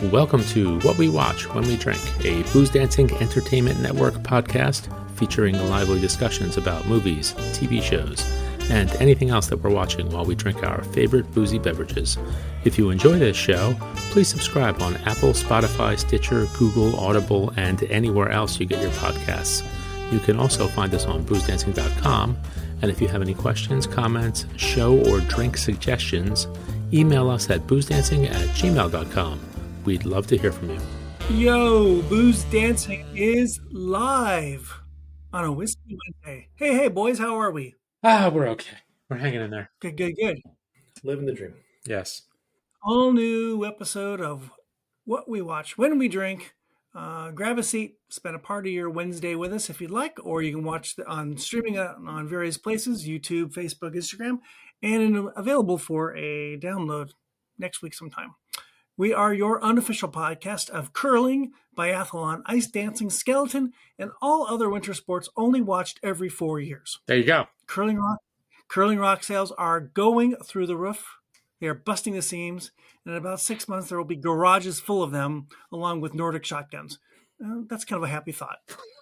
Welcome to What We Watch When We Drink, a Booze Dancing Entertainment Network podcast featuring lively discussions about movies, TV shows, and anything else that we're watching while we drink our favorite boozy beverages. If you enjoy this show, please subscribe on Apple, Spotify, Stitcher, Google, Audible, and anywhere else you get your podcasts. You can also find us on boozdancing.com, and if you have any questions, comments, show or drink suggestions, email us at boozdancing@gmail.com. We'd love to hear from you. Yo, Booze Dancing is live on a Whiskey Wednesday. Hey, boys, how are we? We're okay. We're hanging in there. Good. Living the dream. Yes. All new episode of What We Watch When We Drink. Grab a seat, spend a part of your Wednesday with us if you'd like, or you can watch on streaming on various places, YouTube, Facebook, Instagram, and available for a download next week sometime. We are your unofficial podcast of curling, biathlon, ice dancing, skeleton, and all other winter sports only watched every 4 years. There you go. Curling rock sales are going through the roof. They are busting the seams. And in about 6 months, there will be garages full of them, along with Nordic shotguns. That's kind of a happy thought.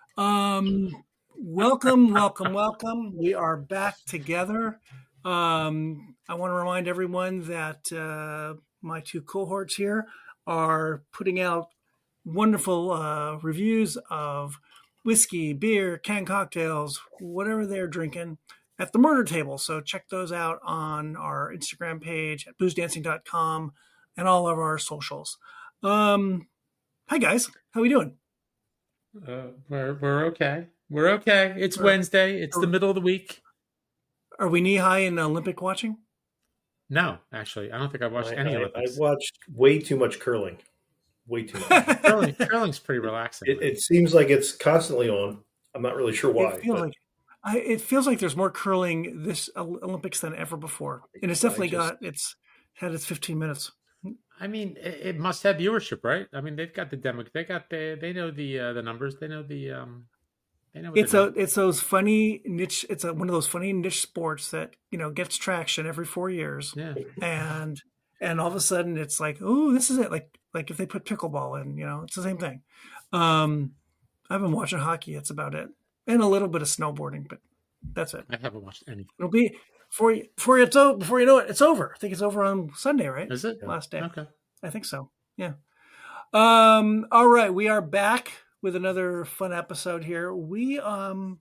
Welcome. We are back together. I want to remind everyone that my two cohorts here are putting out wonderful reviews of whiskey, beer, canned cocktails, whatever they're drinking at the Murder Table. So check those out on our Instagram page at boozdancing.com and all of our socials. Hi guys, how we doing? We're okay. We're okay. It's Wednesday. It's the middle of the week. Are we knee high in Olympic watching? No, actually, I don't think I watched any Olympics. I watched way too much curling. Way too much. Curling's pretty relaxing. It seems like it's constantly on. I'm not really sure why. It feels like there's more curling this Olympics than ever before, and it's definitely it's had its 15 minutes. I mean, it must have viewership, right? I mean, they've got the demo. They know the numbers. They know the. It's those funny niche. It's one of those funny niche sports that gets traction every 4 years. Yeah. And all of a sudden it's like, oh, this is it. Like if they put pickleball in, it's the same thing. I've been watching hockey. That's about it, and a little bit of snowboarding, but that's it. I haven't watched any. It'll be before you know it, it's over. I think it's over on Sunday, right? Is it last day? Okay, I think so. Yeah. All right, we are back with another fun episode here. We kind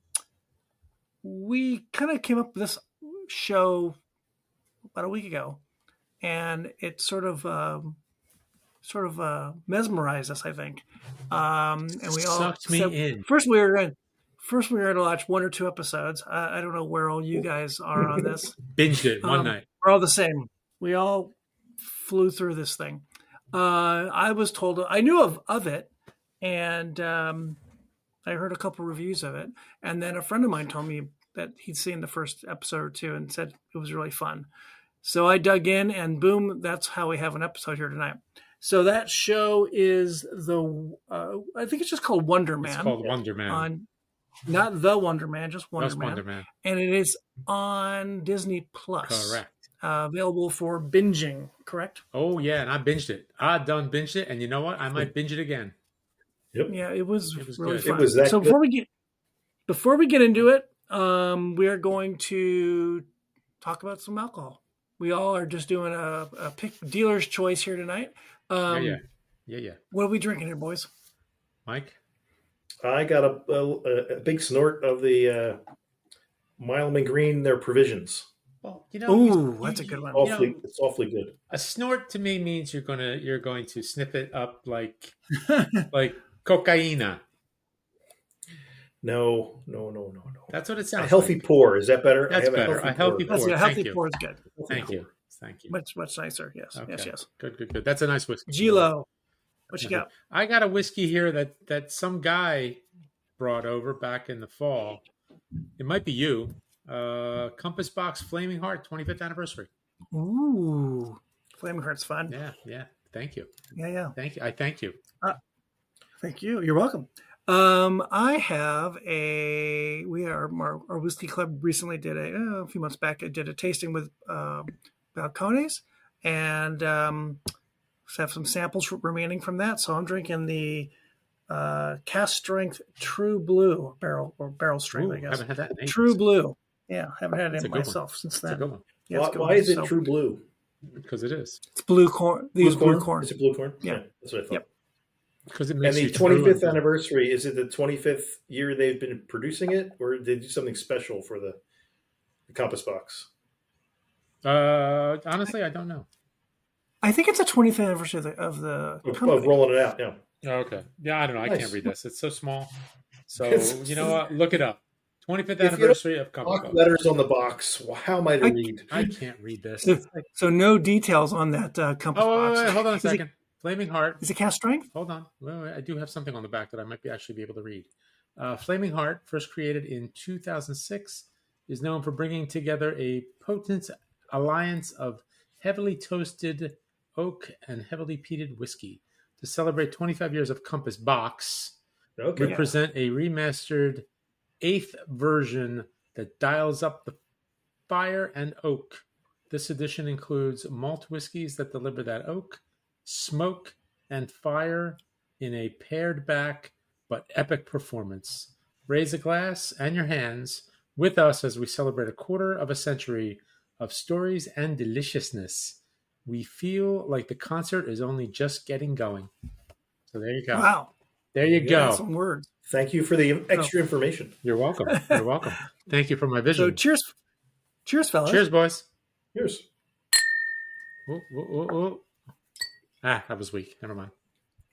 of came up with this show about a week ago, and it sort of mesmerized us, I think. And we all sucked me in. First we were going to watch one or two episodes. I don't know where all you guys are on this. Binged it one night. We're all the same. We all flew through this thing. I was told, I knew of it, and I heard a couple reviews of it. And then a friend of mine told me that he'd seen the first episode or two and said it was really fun. So I dug in, and boom, that's how we have an episode here tonight. So that show is I think it's just called Wonder Man. It's called Wonder Man. Not The Wonder Man, just Wonder Man. Wonder Man. And it is on Disney Plus. Correct. Available for binging, correct? Oh, yeah, and I binged it. I done binged it, and you know what? I might binge it again. Yep. Yeah, it was really good. fun. It was that so good. before we get into it, we are going to talk about some alcohol. We all are just doing a pick dealer's choice here tonight. Yeah. What are we drinking here, boys? Mike? I got a big snort of the Mild & Green, their provisions. Well, that's a good one. It's awfully good. A snort to me means you're going to sniff it up like cocaina. No. That's what it sounds. A healthy pour, is that better? That's better. A healthy pour. A healthy pour is good. Thank you. Much nicer. Yes. Okay. Yes. Good. That's a nice whiskey. Gilo, what you got? I got a whiskey here that some guy brought over back in the fall. It might be you. Compass Box Flaming Heart 25th anniversary. Ooh, Flaming Heart's fun. Yeah. Thank you. Yeah. Thank you. I thank you. Thank you. You're welcome. I have our whiskey club recently did a few months back. It did a tasting with Balcones, and have some samples remaining from that. So I'm drinking the Cask Strength True Blue barrel strength, Ooh, I guess. haven't had that in ages. True Blue. Yeah, haven't had That's it a good myself one. since That's a then. good one. Yeah, it's a good Why one. is it So True Blue? Because it is. it's blue corn. These blue corn. Is it blue corn? Yeah. That's what I thought. Yep. Because it And makes the you through 25th and- anniversary, is it the 25th year they've been producing it, or did they do something special for the Compass Box? Honestly, I don't know. I think it's a 25th anniversary of the Of company. rolling it out, yeah. Oh, okay. Yeah, I don't know. I Nice. can't read this. It's so small. So, It's- you know what? Look it up. 25th If you don't anniversary of Compass Block Box. letters on the box. Well, how am I to read? I can't read this. So, so no details on that compass Oh, box. wait, hold on a Is it- second. Flaming Heart. Is it Cask Strength? Hold on. Wait, I do have something on the back that I might actually be able to read. Flaming Heart, first created in 2006, is known for bringing together a potent alliance of heavily toasted oak and heavily peated whiskey. To celebrate 25 years of Compass Box, Okay. we present a remastered 8th version that dials up the fire and oak. This edition includes malt whiskeys that deliver that oak, smoke, and fire in a pared back but epic performance. Raise a glass and your hands with us as we celebrate a quarter of a century of stories and deliciousness. We feel like the concert is only just getting going. So there you go. Wow. There you go. That's some words. Thank you for the extra information. You're welcome. You're welcome. Thank you for my vision. So cheers. Cheers, fellas. Cheers, boys. Here's Ooh, ooh, ooh, ooh. Ah, that was weak. Never mind.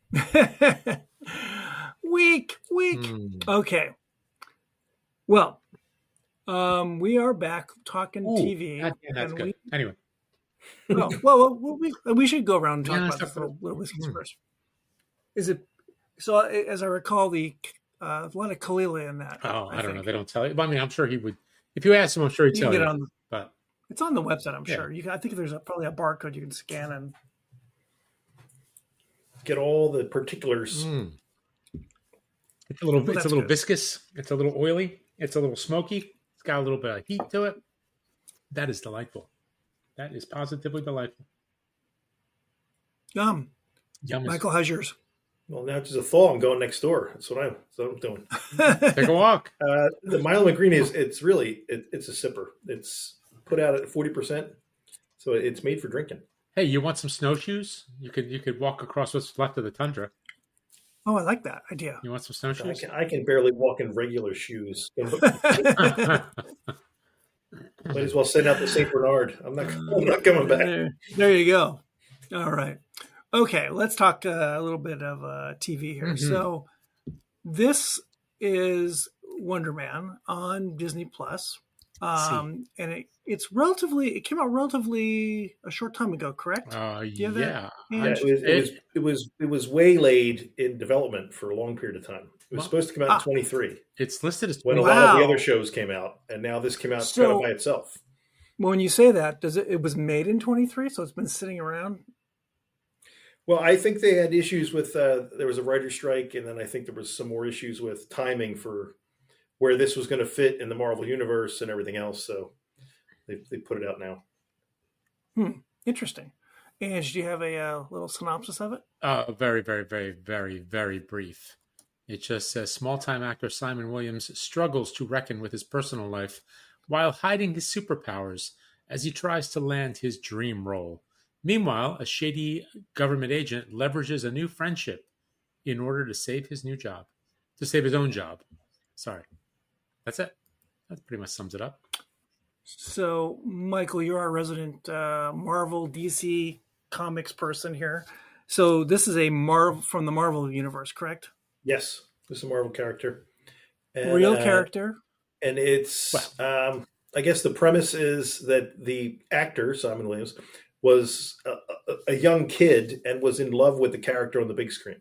Weak. Okay. Well, we are back talking Ooh, TV. that's and good. Anyway. we should go around and talk Yeah, about let's the talk little whiskeys Hmm. first. Is it so? As I recall, a lot of Kalila in that. Oh, I don't know. think. They don't tell you. I mean, I'm sure he would. If you asked him, I'm sure he'd You can tell get you. on. But It's on the website. I'm Yeah. sure. I think there's probably a barcode you can scan and. get all the particulars. it's a little. Well, it's a that's little good. viscous. It's a little oily. It's a little smoky. It's got a little bit of heat to it. That is delightful. That is positively delightful. Yum. Yum. Michael, how's yours? Well, now it's just a thaw. I'm going next door. That's what I'm doing. Take a walk. The Mile and Green it's a sipper. It's put out at 40%, so it's made for drinking. Hey, you want some snowshoes? You could walk across what's left of the tundra. Oh, I like that idea. You want some snowshoes? I can barely walk in regular shoes. Might as well send out the Saint Bernard. I'm not coming back. There you go. All right. Okay, let's talk a little bit of TV here. Mhm. So this is Wonder Man on Disney Plus. And it came out relatively a short time ago, correct? Yeah. that? Yeah, it was waylaid in development for a long period of time. It was supposed to come out in 23 It's listed as when a lot of the other shows came out, and now this came out kind of by itself. When you say that, it was made in 23, so it's been sitting around? Well, I think they had issues with there was a writer's strike, and then I think there was some more issues with timing for where this was going to fit in the Marvel universe and everything else. So they put it out now. Interesting. And do you have a little synopsis of it? Very, very, very, very, very brief. It just says small-time actor Simon Williams struggles to reckon with his personal life while hiding his superpowers as he tries to land his dream role. Meanwhile, a shady government agent leverages a new friendship in order to save his own job. Sorry. That's it. That pretty much sums it up. So, Michael, you're our resident Marvel DC comics person here. So this is a Marvel from the Marvel universe, correct? Yes, this is a Marvel character. And, Real character. And it's, I guess the premise is that the actor, Simon Williams, was a young kid and was in love with the character on the big screen.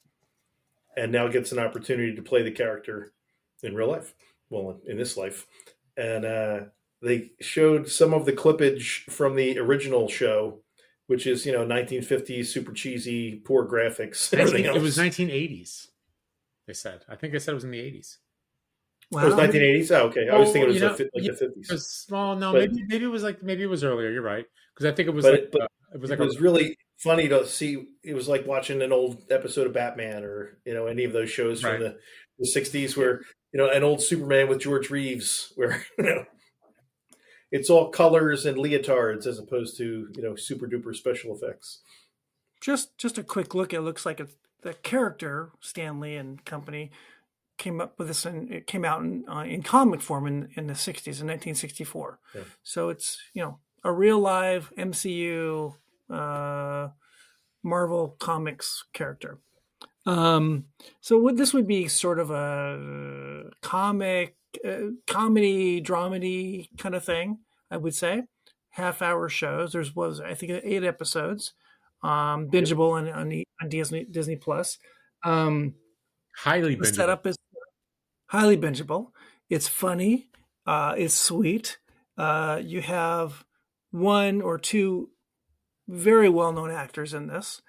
And now gets an opportunity to play the character in real life. Well, in this life. And they showed some of the clippage from the original show, which is, 1950s, super cheesy, poor graphics. Everything else. It was 1980s, they said. I think they said it was in the 80s. Wow. It was 1980s? Oh, okay. I was thinking it was the 50s. Maybe it was earlier. You're right. Because I think it was It was really funny to see. It was like watching an old episode of Batman or, any of those shows from the 60s where, an old Superman with George Reeves where, it's all colors and leotards as opposed to, super duper special effects. Just a quick look. It looks like the character, Stan Lee and company, came up with this, and it came out in comic form in the 60s, in 1964. Yeah. So it's, a real live MCU Marvel Comics character. So this would be sort of a comedy, dramedy kind of thing, I would say. Half-hour shows. I think 8 episodes, bingeable on Disney Plus. Highly bingeable. The setup is highly bingeable. It's funny. It's sweet. You have 1 or 2 very well-known actors in this.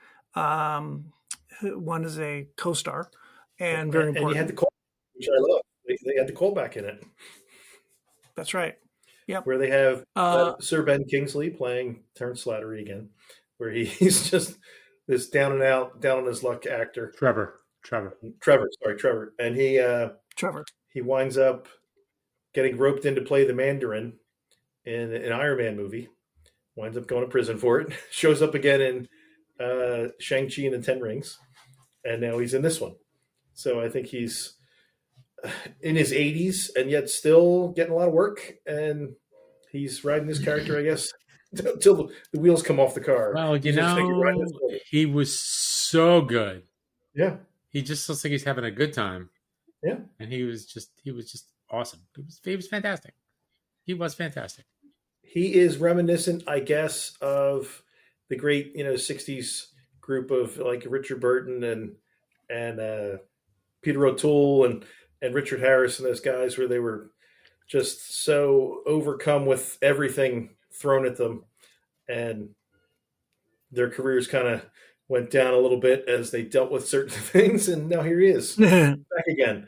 One is a co-star, and very important. And you had the call, which I love. They had the callback in it. That's right. Yep. Where they have Sir Ben Kingsley playing Terrence Slattery again, where he's just this down and out, down on his luck actor. Trevor. And he winds up getting roped in to play the Mandarin in an Iron Man movie. Winds up going to prison for it. Shows up again in Shang-Chi and the Ten Rings. And now he's in this one. So I think he's in his 80s and yet still getting a lot of work. And he's riding this character, I guess, until the wheels come off the car. Well, he was so good. Yeah. He just looks like he's having a good time. Yeah. And he was just awesome. He was fantastic. He was fantastic. He is reminiscent, I guess, of the great, 60s group of like Richard Burton and Peter O'Toole and Richard Harris and those guys, where they were just so overcome with everything thrown at them, and their careers kind of went down a little bit as they dealt with certain things. And now here he is back again.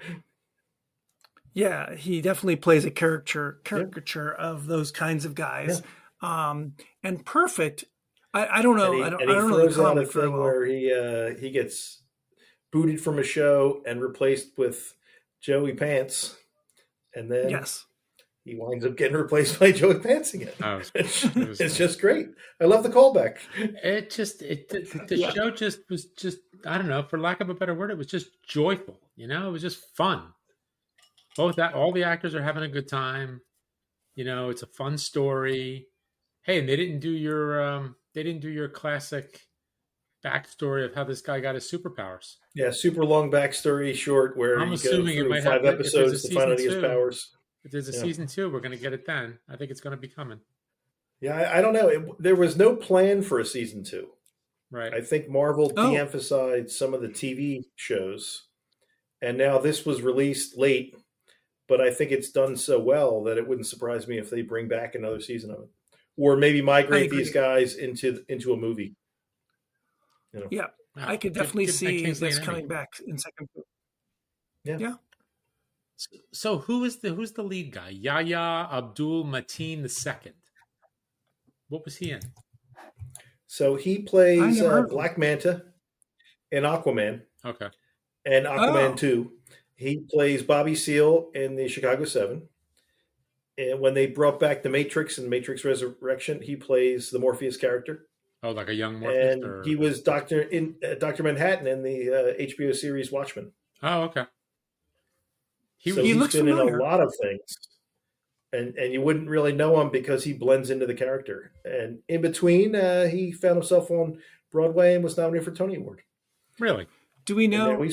Yeah, he definitely plays a caricature of those kinds of guys. Yeah. And perfect. I don't know. And he throws out a thing where he gets booted from a show and replaced with Joey Pants, and then he winds up getting replaced by Joey Pants again. It's just great. I love the callback. The show just was I don't know, for lack of a better word, it was just joyful. It was just fun. All the actors are having a good time. It's a fun story. Hey, and they didn't do your classic backstory of how this guy got his superpowers. Yeah, super long backstory short where I'm you assuming go through it might 5 episodes to find out his powers. If there's a season 2, we're going to get it then. I think it's going to be coming. Yeah, I don't know. There was no plan for a season 2. Right. I think Marvel de-emphasized some of the TV shows, and now this was released late. But I think it's done so well that it wouldn't surprise me if they bring back another season of it, or maybe migrate these guys into a movie. Yeah, I could definitely see this coming back in second. Yeah. So who's the lead guy? Yahya Abdul Mateen II. What was he in? So he plays Black Manta in Aquaman. Okay. And Aquaman 2. He plays Bobby Seale in the Chicago 7. And when they brought back The Matrix and Matrix Resurrection, he plays the Morpheus character. Oh, like a young Morpheus? And he was Dr. Manhattan in the HBO series Watchmen. Oh, okay. He's been in a lot of things. And you wouldn't really know him because he blends into the character. And in between, he found himself on Broadway and was nominated for Tony Award. Really? Do we know?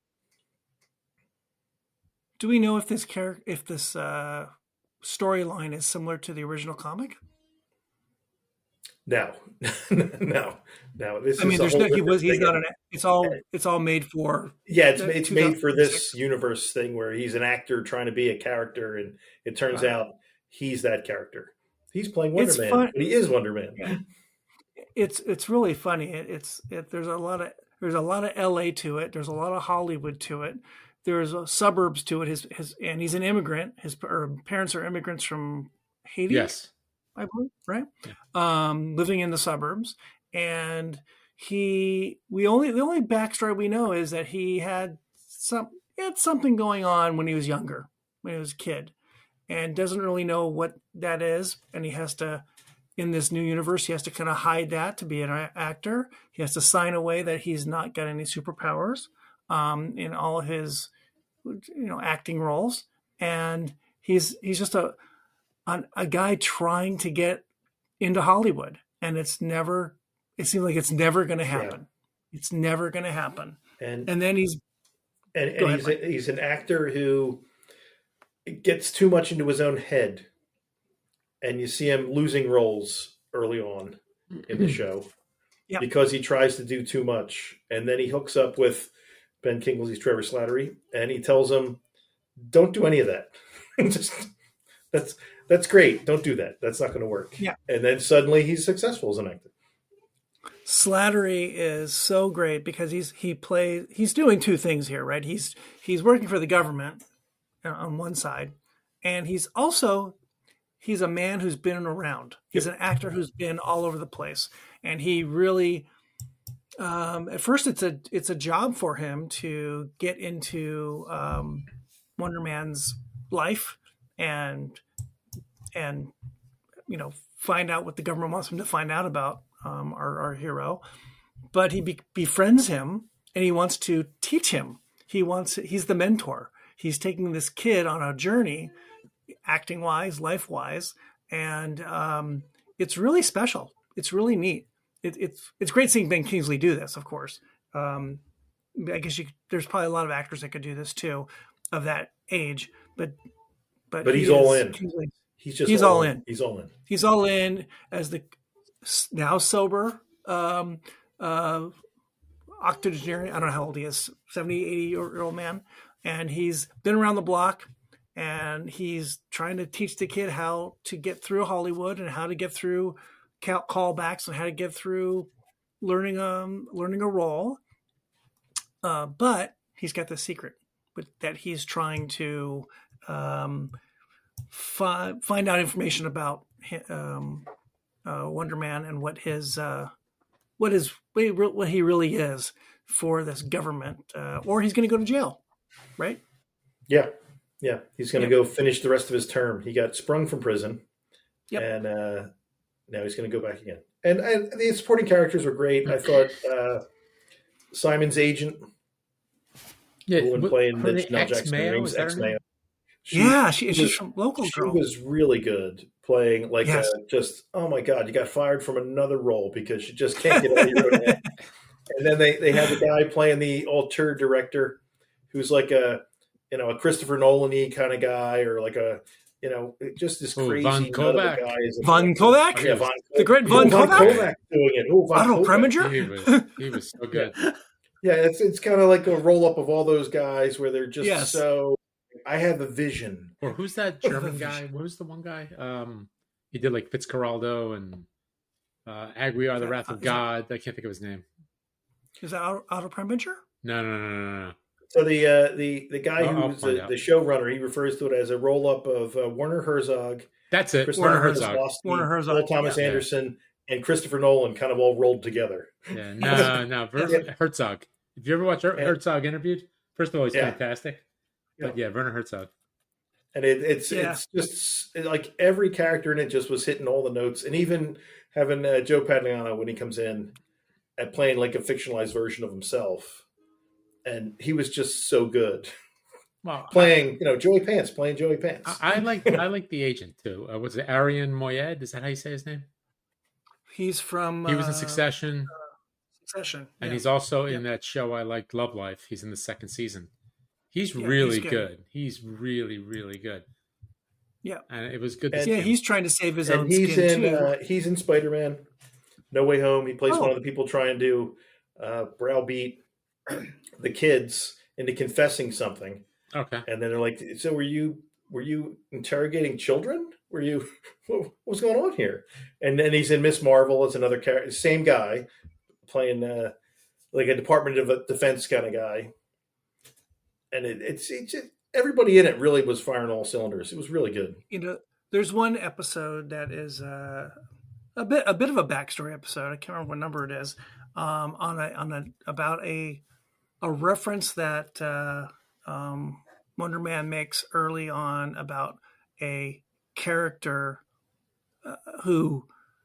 Do we know if this storyline is similar to the original comic? No. This there's no. He's not an. It's all made for. Yeah, it's made for this universe thing where he's an actor trying to be a character, and it turns out he's that character. He's playing Wonder Man, but he is Wonder Man. Yeah. It's really funny. There's a lot of LA to it. There's a lot of Hollywood to it. There's suburbs to it. And he's an immigrant. His parents are immigrants from Haiti. Yes. I believe, right? Yeah. Living in the suburbs, and the only backstory we know is that he had something going on when he was younger, when he was a kid, and doesn't really know what that is, and he has to. In this new universe, he has to kind of hide that to be an actor. He has to sign away that he's not got any superpowers in all his, acting roles, and he's just a guy trying to get into Hollywood, and it seems like it's never going to happen. Yeah. It's never going to happen. And then he's an actor who gets too much into his own head. And you see him losing roles early on in the show because he tries to do too much. And then he hooks up with Ben Kingsley's Trevor Slattery, and he tells him, don't do any of that. That's great. Don't do that. That's not going to work. Yeah. And then suddenly he's successful as an actor. Slattery is so great because he's doing two things here, right? He's working for the government on one side, and he's a man who's been around. He's an actor who's been all over the place. And he really, at first it's a job for him to get into Wonder Man's life and find out what the government wants him to find out about our hero. But he befriends him, and he wants to teach him. He's the mentor. He's taking this kid on a journey, acting wise, life wise, and it's really special. It's really neat. It's great seeing Ben Kingsley do this. Of course, I guess there's probably a lot of actors that could do this too, of that age. But he's all in. He's all in. He's all in. He's all in as the now sober octogenarian. I don't know how old he is, 70, 80-year-old man, and he's been around the block. And he's trying to teach the kid how to get through Hollywood and how to get through callbacks and how to get through learning a role. But he's got the secret that he's trying to find out information about Wonder Man and what he really is for this government, or he's going to go to jail, right? Yeah. Yeah, he's going to go finish the rest of his term. He got sprung from prison, and now he's going to go back again. And the supporting characters were great. I thought Simon's agent, playing Janelle Jackson-Rings, ex-Mayo. She's from Local Girl. She was really good playing oh my God, you got fired from another role because you just can't get out of your own head. And then they had the guy playing the auteur director who's like a Christopher Nolan-y kind of guy, or like just this crazy Von Kovac. Guy. Von Kovac? Yeah, the great Von Kovac doing it. Otto Preminger? He was so good. Yeah, it's kind of like a roll-up of all those guys where they're just so... I have a vision. Or who's that German guy? What was the one guy? He did like Fitzcarraldo and Aguiar, The Wrath of God. I can't think of his name. Is that Otto Preminger? No. So the guy who's the showrunner, he refers to it as a roll-up of Werner Herzog. That's it. Werner Herzog. Paul Thomas Anderson, and Christopher Nolan kind of all rolled together. Yeah, no. Herzog. If you ever watch Herzog interviewed, first of all, he's fantastic. But Werner Herzog. And it's just like every character in it just was hitting all the notes. And even having Joe Pantoliano when he comes in and playing like a fictionalized version of himself. And he was just so good. Well, playing Joey Pants. I like the agent too. Was it Arian Moayed? Is that how you say his name? He's from. He was in Succession. And he's also in that show I liked, Love Life. He's in the second season. He's really good. He's really, really good. Yeah, and it was good. He's trying to save his own skin too. He's in Spider-Man: No Way Home. He plays one of the people trying to browbeat the kids into confessing something. Okay. And then they're like, "So were you interrogating children? What was going on here?" And then he's in Miss Marvel as another character, same guy playing like a Department of Defense kind of guy. And it's everybody in it really was firing all cylinders. It was really good. There's one episode that is a bit of a backstory episode. I can't remember what number it is. About a reference that Wonder Man makes early on about a character who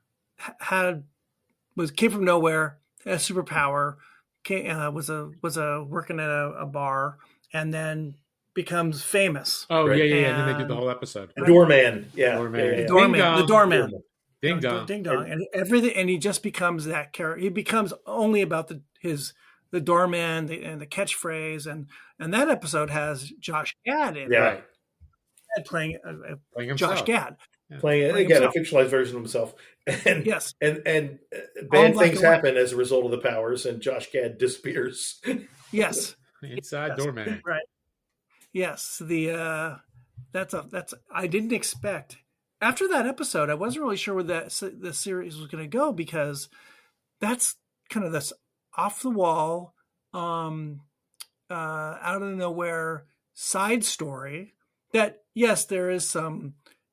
came from nowhere, had a superpower, was working at a bar, and then becomes famous. Oh, Right. yeah. And then they do the whole episode. The Doorman. Yeah. Doorman. The doorman. The doorman. Ding dong. Ding dong. And everything, and he just becomes that character. He becomes only about the doorman and the catchphrase, and that episode has Josh Gad in Yeah. it. Playing himself. Josh Gad. Playing again a fictionalized version of himself. And Yes. and All bad black things and white. happen as a result of the powers, and Josh Gad disappears. Yes. Inside Yes. Doorman. Right. Yes. That's I didn't expect. After that episode, I wasn't really sure where the series was going to go, because that's kind of this off the wall, out of nowhere side story that, yes, there is some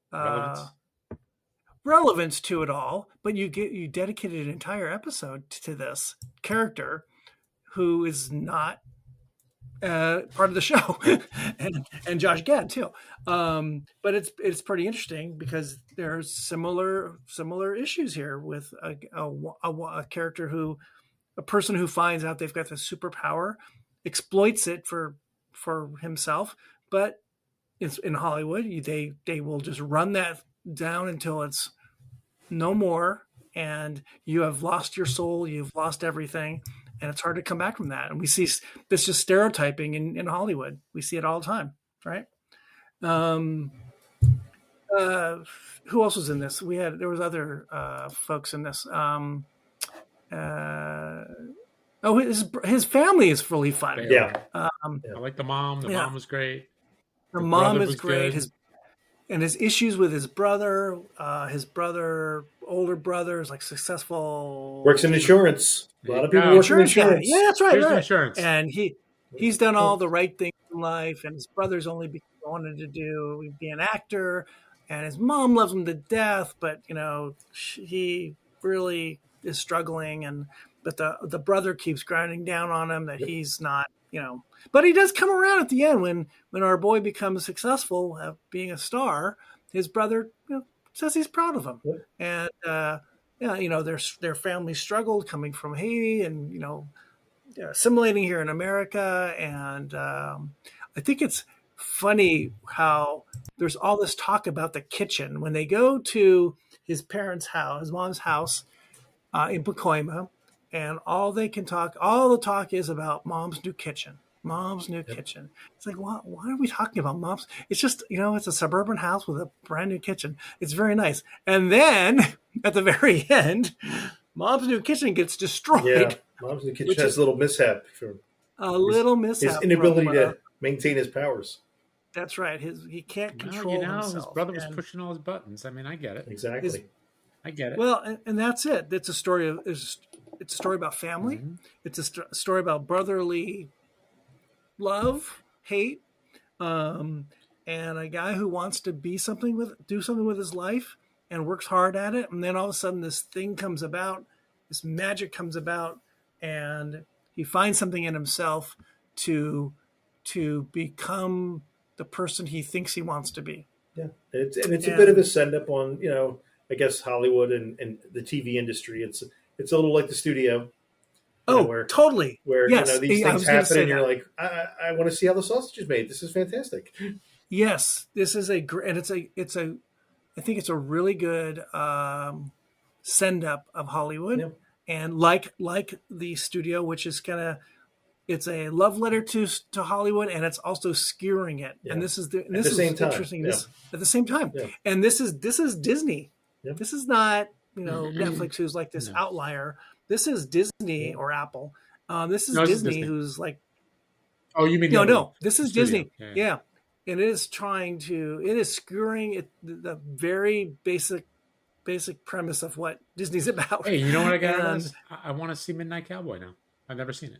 relevance to it all, but you dedicated an entire episode to this character who is not part of the show, and Josh Gad too. But it's pretty interesting because there's similar issues here with a character a person who finds out they've got this superpower, exploits it for himself, but it's in Hollywood. They will just run that down until it's no more, and you have lost your soul, you've lost everything. And it's hard to come back from that. And we see this just stereotyping in Hollywood. We see it all the time, right? Who else was in this? There was other folks in this. His family is really fun. Yeah. I like the mom. The mom was great. The mom is was great. good. His issues with his brother. Older brother is like successful. Works in insurance. A lot of people work in Insurance guy. insurance. Yeah, that's right. Here's the right. insurance. And he's done all the right things in life, and his brother's only wanted to be an actor, and his mom loves him to death, but he really is struggling, but the brother keeps grinding down on him that he's not, but he does come around at the end when our boy becomes successful at being a star. His brother says he's proud of him. And their family struggled coming from Haiti and assimilating here in America. And I think it's funny how there's all this talk about the kitchen when they go to his parents' house, his mom's house in Pacoima, and all the talk is about mom's new kitchen. Mom's new kitchen. It's like, why are we talking about mom's? It's just, it's a suburban house with a brand new kitchen. It's very nice. And then at the very end, mom's new kitchen gets destroyed. Yeah, mom's new kitchen has a little mishap. Little mishap. His inability to maintain his powers. That's right. He can't control himself. His brother was pushing all his buttons. I mean, I get it. Exactly. I get it. Well, and that's it. It's a story about family. Mm-hmm. It's a story about brotherly love, hate, and a guy who wants to do something with his life and works hard at it, and then all of a sudden this thing comes about, this magic comes about, and he finds something in himself to become the person he thinks he wants to be. Yeah, it's a bit of a send up on I guess Hollywood and the TV industry. It's a little like the studio. Totally. Where yes. These things happen, and you're like, I want to see how the sausage is made. This is fantastic. Yes, this is I think it's a really good send up of Hollywood, and like the studio, which is it's a love letter to Hollywood, and it's also skewering it. Yeah. And this is interesting. This at the same time, and this is Disney. Yep. This is not Netflix, who's like this outlier. This is Disney or Apple. This is Disney, who's like. Oh, you mean no? This is Disney. Yeah. And it is skewering the very basic premise of what Disney's about. Hey, you know what I got out of this? I want to see Midnight Cowboy now. I've never seen it.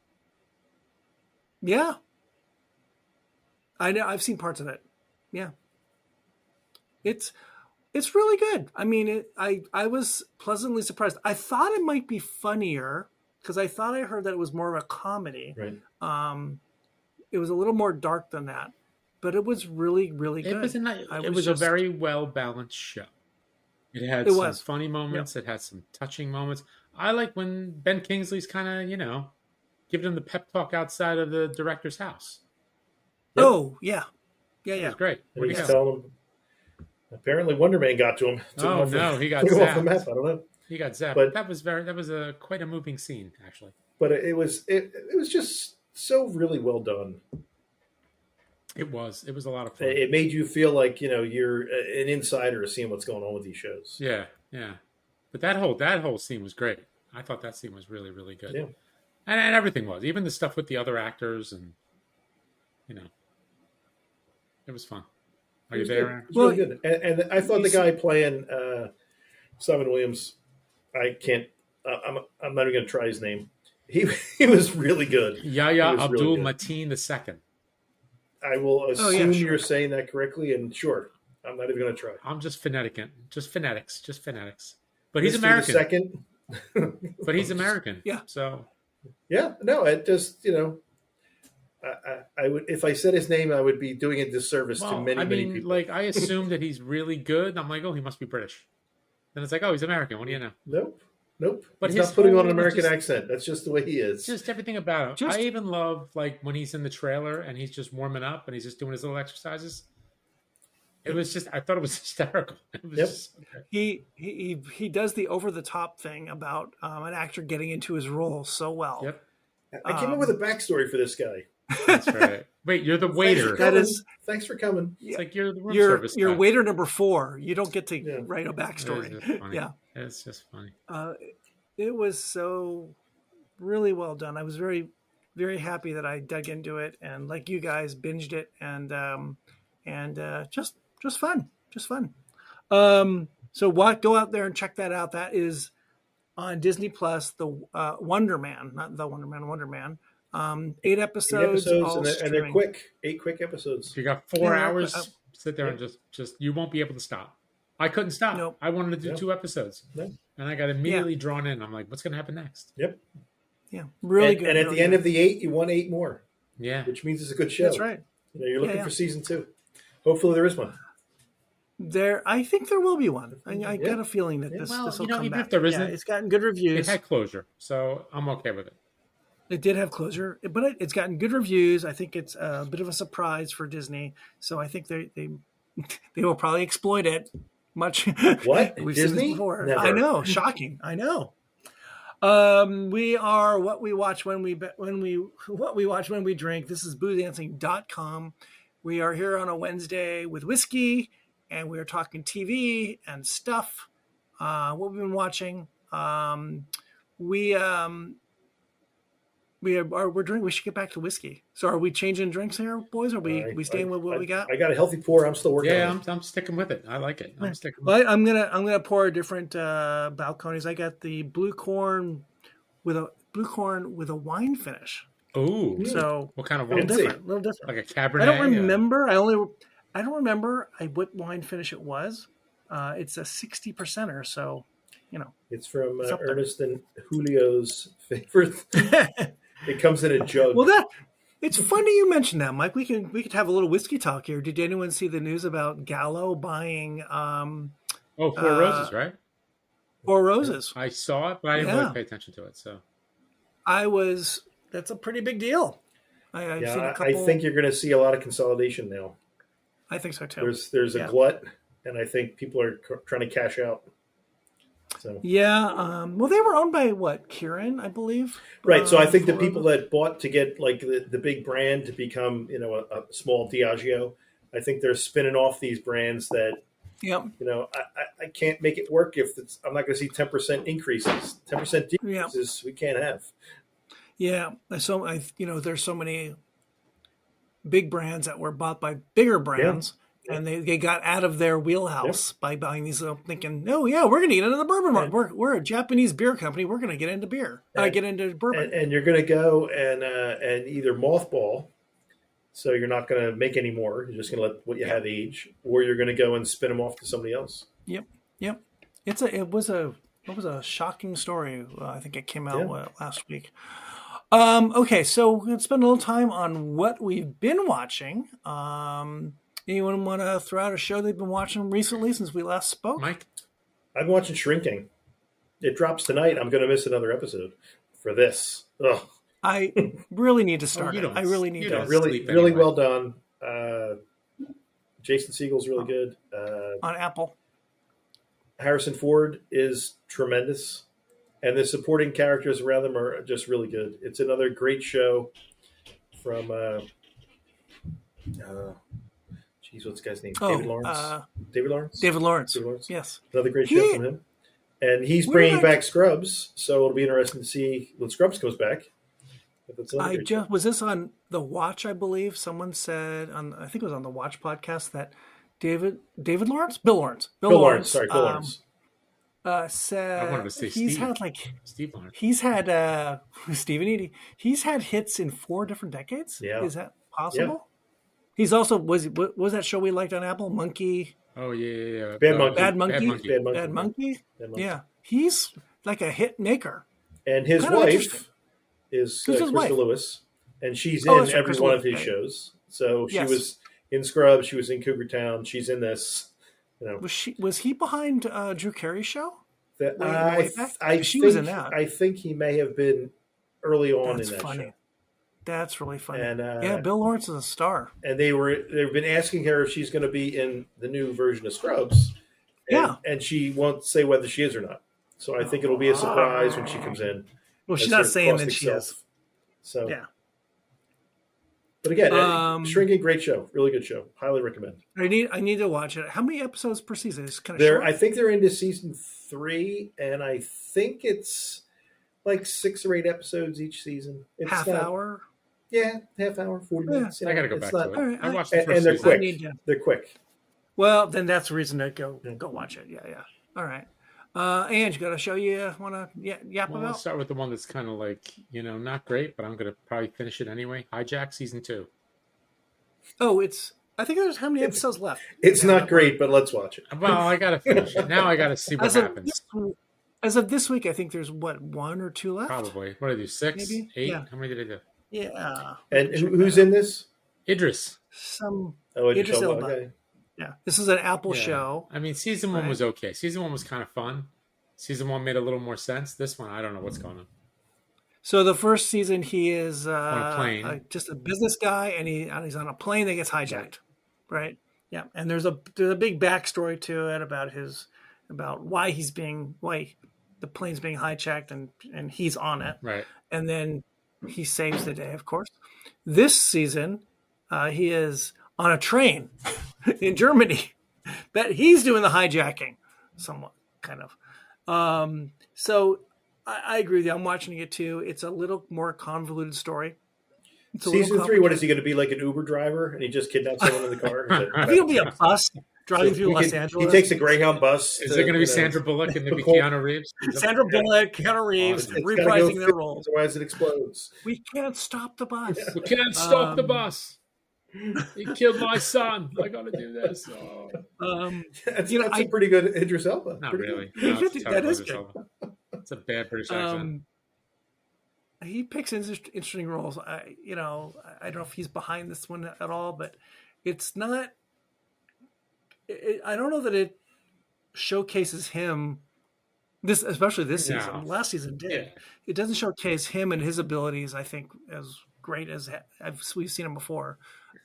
Yeah. I know. I've seen parts of it. Yeah. It's really good. I mean, I was pleasantly surprised. I thought it might be funnier because I thought I heard that it was more of a comedy. Right. It was a little more dark than that, but it was really, really good. It was a very well balanced show. It had some funny moments. Yep. It had some touching moments. I like when Ben Kingsley's kind of, giving him the pep talk outside of the director's house. Yep. Oh, yeah. Yeah. It was great. And he's telling him, apparently Wonder Man got to him. He got zapped. Off the map. I don't know. He got zapped. But that was quite a moving scene, actually. But it was just so really well done. It was a lot of fun. It made you feel like, you're an insider seeing what's going on with these shows. Yeah. But that whole scene was great. I thought that scene was really, really good. Yeah. And everything was. Even the stuff with the other actors and, it was fun. Are you there? It was really good. And I thought the guy playing Simon Williams, I'm not even going to try his name. He was really good. Yahya Abdul-Mateen II. I will assume you're saying that correctly, and sure, I'm not even going to try. I'm just phonetic. Just phonetics. But he's American. Second. But he's American. Yeah. So. Yeah. No, it just, I would, if I said his name, I would be doing a disservice to many people. Like, I assume that he's really good. I'm like, oh, he must be British. Then it's like, oh, he's American. What do you know? Nope. But he's not putting on an American accent. That's just the way he is. Just everything about him. I even love, like, when he's in the trailer and he's just warming up and he's just doing his little exercises. It was just, I thought it was hysterical. It was just, okay. He does the over the top thing about an actor getting into his role so well. Yep. I came up with a backstory for this guy. That's right. Wait, you're the waiter. Thanks for coming. It's like you're the room service. You're waiter number 4. You don't get to write a backstory. It's just funny. It was so really well done. I was very, very happy that I dug into it and, like you guys, binged it and just fun. So go out there and check that out. That is on Disney Plus. The Wonder Man, not the Wonder Man, Wonder Man. 8 episodes, and they're quick. 8 quick episodes. You got 4 hours. Sit there and just you won't be able to stop. I couldn't stop. Nope. I wanted to do 2 episodes, and I got immediately drawn in. I'm like, what's going to happen next? Yep. Yeah, really good. And at the end of the 8, you want 8 more. Yeah, which means it's a good show. That's right. You're looking for season 2. Hopefully, there is one. I think there will be one. I got a feeling that this will come back. If there isn't, it's gotten good reviews. It had closure, so I'm okay with it. It did have closure, but it's gotten good reviews. I think it's a bit of a surprise for Disney, so I think they will probably exploit it much. What? We've Disney? seen it before. Never. I know, shocking. I know. We are what we watch when we drink. This is boozedancing.com. We are here on a Wednesday with whiskey, and we are talking TV and stuff. What we've been watching. We're drinking. We should get back to whiskey. So, are we changing drinks here, boys? Or are we staying with what we got? I got a healthy pour. I'm still working. Yeah, I'm sticking with it. I like it. I'm sticking. I'm gonna pour a different Balcones. I got the blue corn with a wine finish. Ooh. So what kind of wine? A little different. Like a Cabernet. I don't remember. I don't remember what wine finish it was. It's a 60%er. So, it's from Ernest and Julio's favorite. It comes in a jug. Well, it's funny you mentioned that, Mike. We could have a little whiskey talk here. Did anyone see the news about Gallo buying? Four Roses, right? Four Roses. I saw it, but I didn't really pay attention to it. So that's a pretty big deal. I've seen a couple. I think you're going to see a lot of consolidation now. I think so too. There's a glut, and I think people are trying to cash out. So. Yeah. Well, they were owned by Kirin, I believe. Right. So I think the people that bought to get like the big brand to become, a small Diageo, I think they're spinning off these brands that, I can't make it work if I'm not going to see 10% increases, 10% decreases. We can't have. Yeah. So there's so many big brands that were bought by bigger brands. Yeah. And they got out of their wheelhouse by buying these, thinking, oh, yeah, we're going to get into the bourbon market. We're a Japanese beer company. We're going to get into beer. Get into bourbon. And you're going to go and either mothball, so you're not going to make any more. You're just going to let what you have age, or you're going to go and spin them off to somebody else. Yep. Yep. It was a shocking story. I think it came out last week. Okay, so we're gonna spend a little time on what we've been watching. Anyone want to throw out a show they've been watching recently since we last spoke? Mike? I've been watching Shrinking. It drops tonight. I'm going to miss another episode for this. Ugh. I really need to start it. I really need to. Really well done. Jason Segel's really good. On Apple. Harrison Ford is tremendous. And the supporting characters around them are just really good. It's another great show from, what's the guy's name? David Lawrence. David Lawrence. Yes. Another great show from him. And he's bringing back Scrubs, so it'll be interesting to see when Scrubs comes back. Was this on The Watch, I believe? Someone said, I think it was on The Watch podcast, that Bill Lawrence? Bill Lawrence. Said I wanted to say Steve Lawrence. He's had Stephen Eady. He's had hits in 4 different decades. Yeah. Is that possible? Yeah. He's also was that show we liked on Apple? Monkey. Oh yeah. Bad Monkey. Yeah, he's like a hit maker. And his wife is Krista Lewis, and she's in every one of his shows. So she was in Scrubs. She was in Cougar Town. She's in this. Was he behind Drew Carey's show? She was in that. I think he may have been early on in that show. That's really funny. And, Bill Lawrence is a star. And they've been asking her if she's going to be in the new version of Scrubs. And she won't say whether she is or not. So I think it'll be a surprise when she comes in. Well, she's not saying that she is. So yeah. But again, Shrinking, great show, really good show. Highly recommend. I need to watch it. How many episodes per season? It's kind of short. I think they're into season 3, and I think it's like 6 or 8 episodes each season. It's half hour. Yeah, half hour, 40 minutes. I got to go back to it. Right, I watched the first and they're season. quick. They're quick. Well, then that's a reason to go watch it. Yeah. All right. Ange, got a show you want to yap about? Let's start with the one that's kind of like, not great, but I'm going to probably finish it anyway. Hijack season 2. Oh, I think there's how many episodes left? It's not great, but let's watch it. Well, I got to finish it. Now I got to see what happens. As of this week, I think there's 1 or 2 left? Probably. What did I do? 6? Maybe? 8? Yeah. How many did I do? Yeah. And who's in this? Idris. Idris Elba. Okay. Yeah. This is an Apple show. I mean, season 1 was okay. Season 1 was kind of fun. Season 1 made a little more sense. This one, I don't know what's going on. So the first season, he is on a plane. Just a business guy, and he's on a plane that gets hijacked, right? Yeah, and there's a big backstory to it about why the plane's being hijacked, and he's on it, right? And then he saves the day, of course. This season, he is on a train in Germany, but he's doing the hijacking, somewhat kind of. So. I agree with you. I'm watching it too. It's a little more convoluted story. Season 3, what is he going to be, like an Uber driver, and he just kidnaps someone in the car? I think he'll be a bus driving through Los Angeles. He takes a Greyhound bus. Is it going to be Sandra Bullock and maybe Keanu Reeves? Sandra Bullock, Keanu Reeves, reprising their roles. Otherwise it explodes. We can't stop the bus. We can't stop the bus. He killed my son. I got to do this. That's a pretty good Idris Elba. Not really. No, that is good. It's a bad British accent. He picks interesting roles. I don't know if he's behind this one at all, but it's not. I don't know that it showcases him. Especially this season. No. Last season did. Yeah. It doesn't showcase him and his abilities. I think as great as we've seen him before.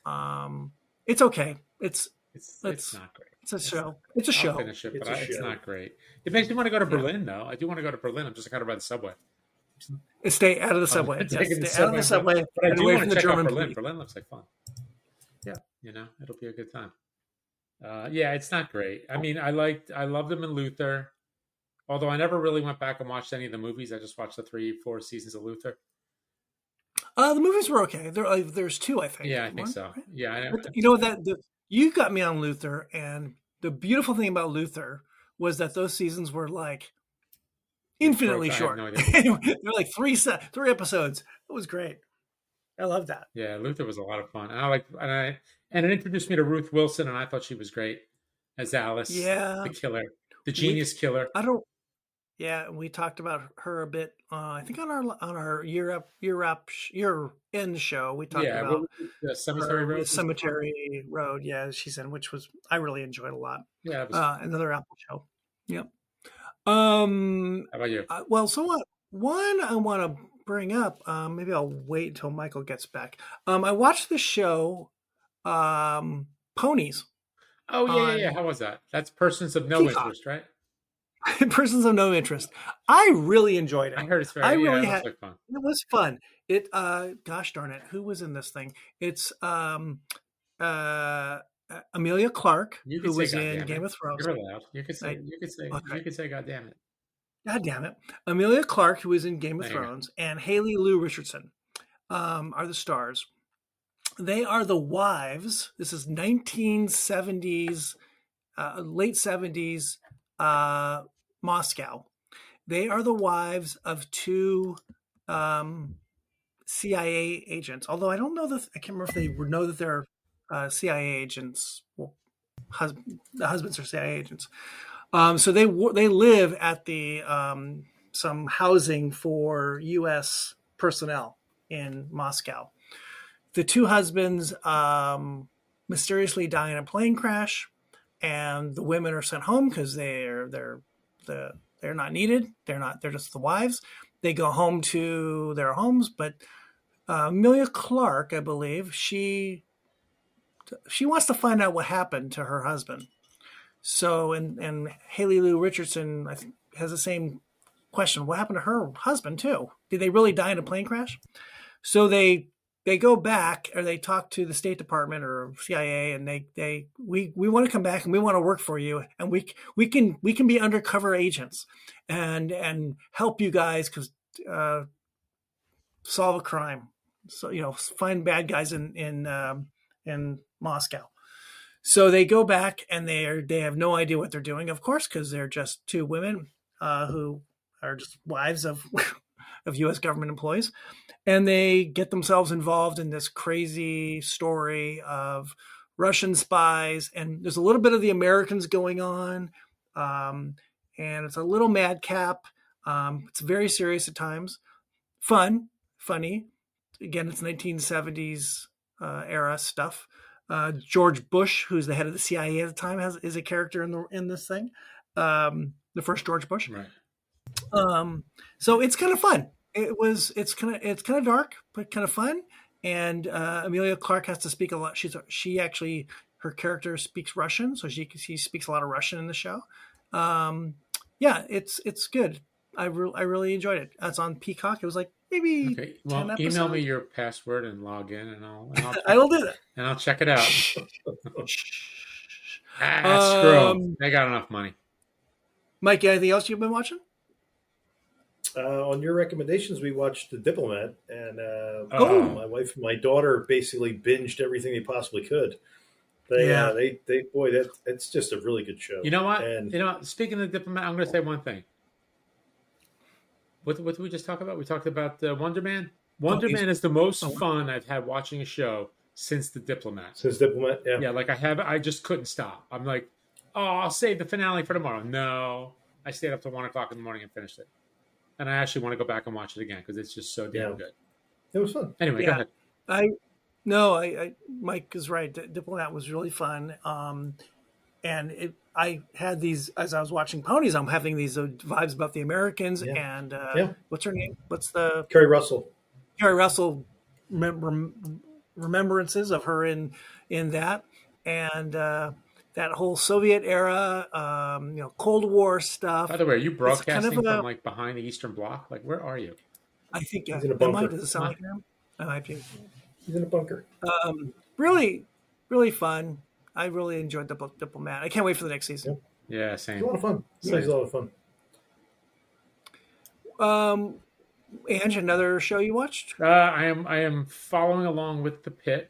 It's okay. It's not great. It's a show. It's a show. I'll finish it, but it's not great. It makes me want to go to Berlin, though. I do want to go to Berlin. I'm just got to ride the subway. Stay out of the subway. Stay out of the subway. But I do want to check out Berlin. Berlin looks like fun. Yeah. It'll be a good time. It's not great. I mean, I loved them in Luther. Although I never really went back and watched any of the movies. I just watched the 3-4 seasons of Luther. The movies were okay. There's 2, I think. Yeah, I think so. Right? Yeah, but you know you got me on Luther, and the beautiful thing about Luther was that those seasons were like infinitely short. No they were like 3 episodes. It was great. I love that. Yeah, Luther was a lot of fun, and it introduced me to Ruth Wilson, and I thought she was great. as Alice, Yeah, the killer, the genius killer. I don't. Yeah, we talked about her a bit. I think on our year end show, we talked Yeah, about the Cemetery her Road. Cemetery Road. Yeah, she's in, which was I really enjoyed a lot. Yeah, it was. Another Apple show. Yep. How about you? Well, so what? One I want to bring up. Maybe I'll wait until Michael gets back. I watched the show, Ponies. Oh yeah. How was that? That's Persons of No Peacock. Interest, right? Persons of No Interest. I really enjoyed it. I heard it's very. I really it had. like fun. It was fun. It. Gosh darn it, who was in this thing? It's Amelia Clark, who was in Game of Thrones. You're allowed. You could say. You could say. God damn it. God damn it. Amelia Clark, who was in Game of Thrones, and Haley Lou Richardson are the stars. They are the wives. This is 1970s, late 70s Moscow. They are the wives of two CIA agents. Although I don't know that I can't remember if they know that they're CIA agents. Well, the husbands are CIA agents. So they live at the some housing for U.S. personnel in Moscow. The two husbands mysteriously die in a plane crash, and the women are sent home because they're not needed. They're just the wives. They go home to their homes, but Amelia Clark, I believe, she wants to find out what happened to her husband. So, and Haley Lou Richardson, I think, has the same question. What happened to her husband too? Did they really die in a plane crash? So they go back, or they talk to the State Department or CIA, and we want to come back and we want to work for you, and we can be undercover agents and help you guys solve a crime. So find bad guys in Moscow. So they go back and they have no idea what they're doing, of course, because they're just two women who are just wives of U.S. government employees, and they get themselves involved in this crazy story of Russian spies, and there's a little bit of the Americans going on, and it's a little madcap. It's very serious at times, funny. Again, it's 1970s era stuff. George Bush, who's the head of the CIA at the time, is a character in this thing. The first George Bush. Right. So it's kind of fun. It's kind of dark, but kind of fun. And Amelia Clark has to speak a lot. Her character speaks Russian, so she speaks a lot of Russian in the show. Yeah, it's good. I really enjoyed it. It's on Peacock. It was like maybe 10 episodes. Email me your password and log in, and I will do that. And I'll check it out. Screw 'em. They got enough money. Mike, anything else you've been watching? On your recommendations, we watched The Diplomat, and my wife and my daughter basically binged everything they possibly could. It's just a really good show. You know what? And speaking of The Diplomat, I'm going to say one thing. What did we just talk about? We talked about Wonder Man. Wonder Man is the most fun I've had watching a show since The Diplomat. Since Diplomat, yeah. Yeah, like I just couldn't stop. I'm like, I'll save the finale for tomorrow. No, I stayed up till 1 o'clock in the morning and finished it. And I actually want to go back and watch it again because it's just so damn good. It was fun. Anyway, go ahead. Mike is right. Diplomat was really fun. And I had these, as I was watching Ponies, I'm having these vibes about the Americans and what's her name? What's the Kerry Russell? Kerry Russell remembrances of her in that, and that whole Soviet era, Cold War stuff. By the way, are you broadcasting from like behind the Eastern Bloc? Like, where are you? I think he's in a bunker. Does it sound like him? I might be. He's in a bunker. Really, really fun. I really enjoyed the Diplomat. I can't wait for the next season. Yeah, same. It's a lot of fun. It's a lot of fun. Ange, another show you watched? I am following along with The Pit.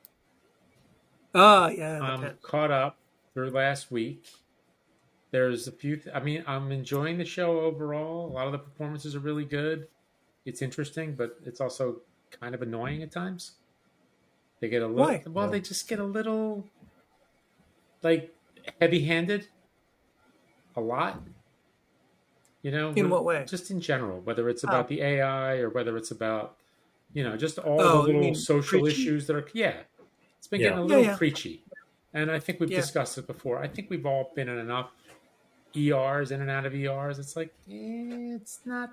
Yeah. I'm caught up through last week. There's a few. I'm enjoying the show overall. A lot of the performances are really good. It's interesting, but it's also kind of annoying at times. They get a little. Why? Well, they just get a little. Like heavy-handed a lot. In what way? Just in general, whether it's about the AI or whether it's about, just all the you little mean social preachy? issues that are, it's been getting a little preachy. And I think we've discussed it before. I think we've all been in enough ERs, in and out of ERs. It's like, it's not,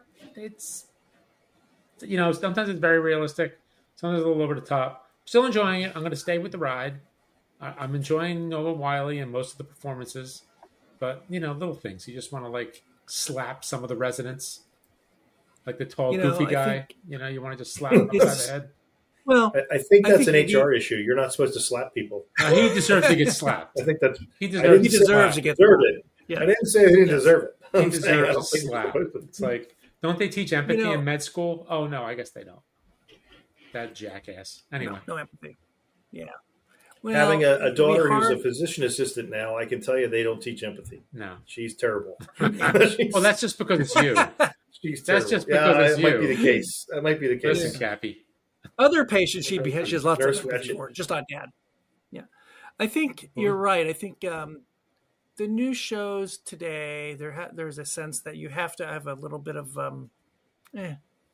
sometimes it's very realistic. Sometimes a little over the top. Still enjoying it. I'm going to stay with the ride. I'm enjoying Noah Wyle and most of the performances. But, little things. You just want to, slap some of the residents. Like the tall, goofy guy. You want to just slap him upside the head. Well, I think that's an HR issue. You're not supposed to slap people. He deserves to get slapped. I think that's... He deserves to get slapped. Yeah. I didn't say he didn't deserve it. He deserves a slap. It's like, don't they teach empathy in med school? Oh, no, I guess they don't. That jackass. Anyway. No empathy. Yeah. Well, having a daughter who's a physician assistant now, I can tell you they don't teach empathy. No. She's terrible. Well, that's just because it's you. She's terrible. That's just because it's you. That might be the case. That might be the case. Listen, Cappy. Other patients she has lots of empathy for, just on Dad. Yeah. I think you're right. I think the new shows today, there's a sense that you have to have a little bit of, I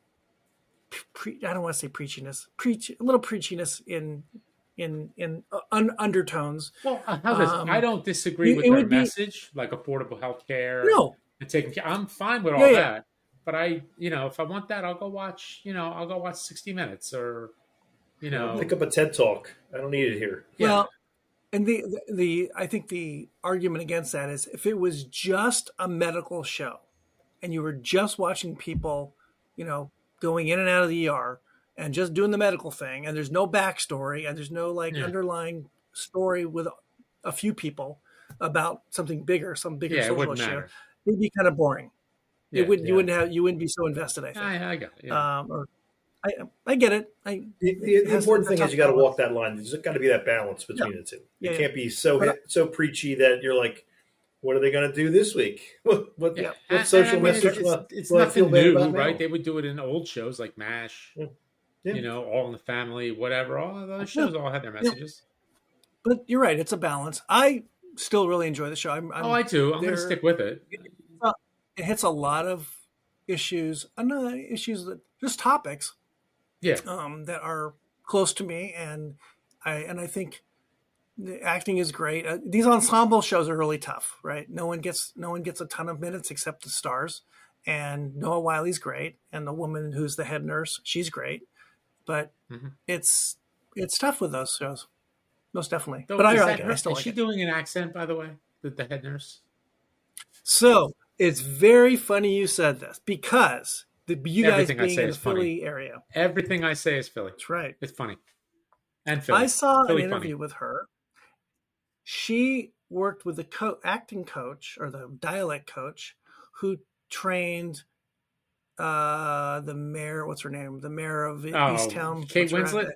don't want to say preachiness, a little preachiness in undertones. Well, I don't disagree with their message, like affordable health care. No. And taking care. I'm fine with all that. But if I want that, I'll go watch 60 Minutes or, pick up a TED Talk. I don't need it here. Yeah. Well, and I think the argument against that is if it was just a medical show and you were just watching people, going in and out of the ER and just doing the medical thing, and there's no backstory and there's no underlying story with a few about something bigger, some bigger social issue, it'd be kind of boring. You wouldn't be so invested, I think. I got it. Yeah. I get it. The important thing is you got to walk that line. There's got to be that balance between the two. It can't be so preachy that you're like, what are they going to do this week? What social message? It's nothing new, right? They would do it in old shows like MASH, All in the Family, whatever. All those shows all had their messages. But you're right. It's a balance. I still really enjoy the show. I do. I'm going to stick with it. It hits a lot of issues, just topics, that are close to me, and I think the acting is great. These ensemble shows are really tough, right? No one gets a ton of minutes except the stars, and Noah Wile's great, and the woman who's the head nurse, she's great, but it's tough with those shows, most definitely. So but I like it. I still like it. Is she doing an accent, by the way, the head nurse? So. It's very funny you said this because you guys being in the Philly area. Everything I say is Philly. That's right. It's funny. And Philly. I saw an interview with her. She worked with the acting coach or the dialect coach who trained the mayor. What's her name? The mayor of Easttown. Kate Winslet.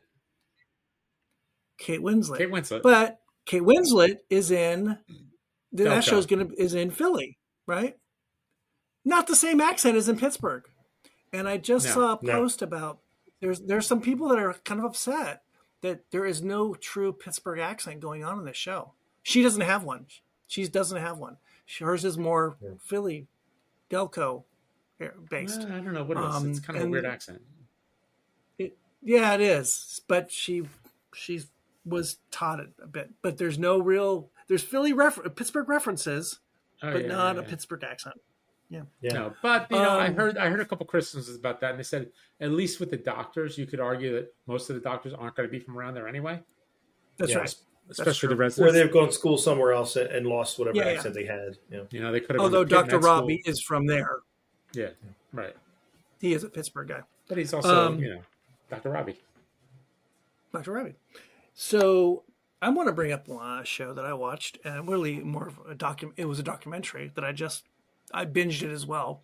Kate Winslet. But Kate Winslet is in that show is in Philly, right? Not the same accent as in Pittsburgh. And I just saw a post about there's some people that are kind of upset that there is no true Pittsburgh accent going on in this show. She doesn't have one. She doesn't have one. Hers is more Philly, Delco based. I don't know what it is. It's kind of a weird accent. It is. But she was taught it a bit. But there's there's Pittsburgh references, but not a Pittsburgh accent. Yeah. No, but I heard a couple criticisms about that, and they said at least with the doctors, you could argue that most of the doctors aren't going to be from around there anyway. That's right, especially the residents, or they've gone to school somewhere else and lost whatever accent they had. Yeah. They could have. Although Dr. Robbie is from there. Yeah, right. He is a Pittsburgh guy, but he's also Dr. Robbie. Dr. Robbie. So I want to bring up a show that I watched, and really more of a It was a documentary that I binged it as well.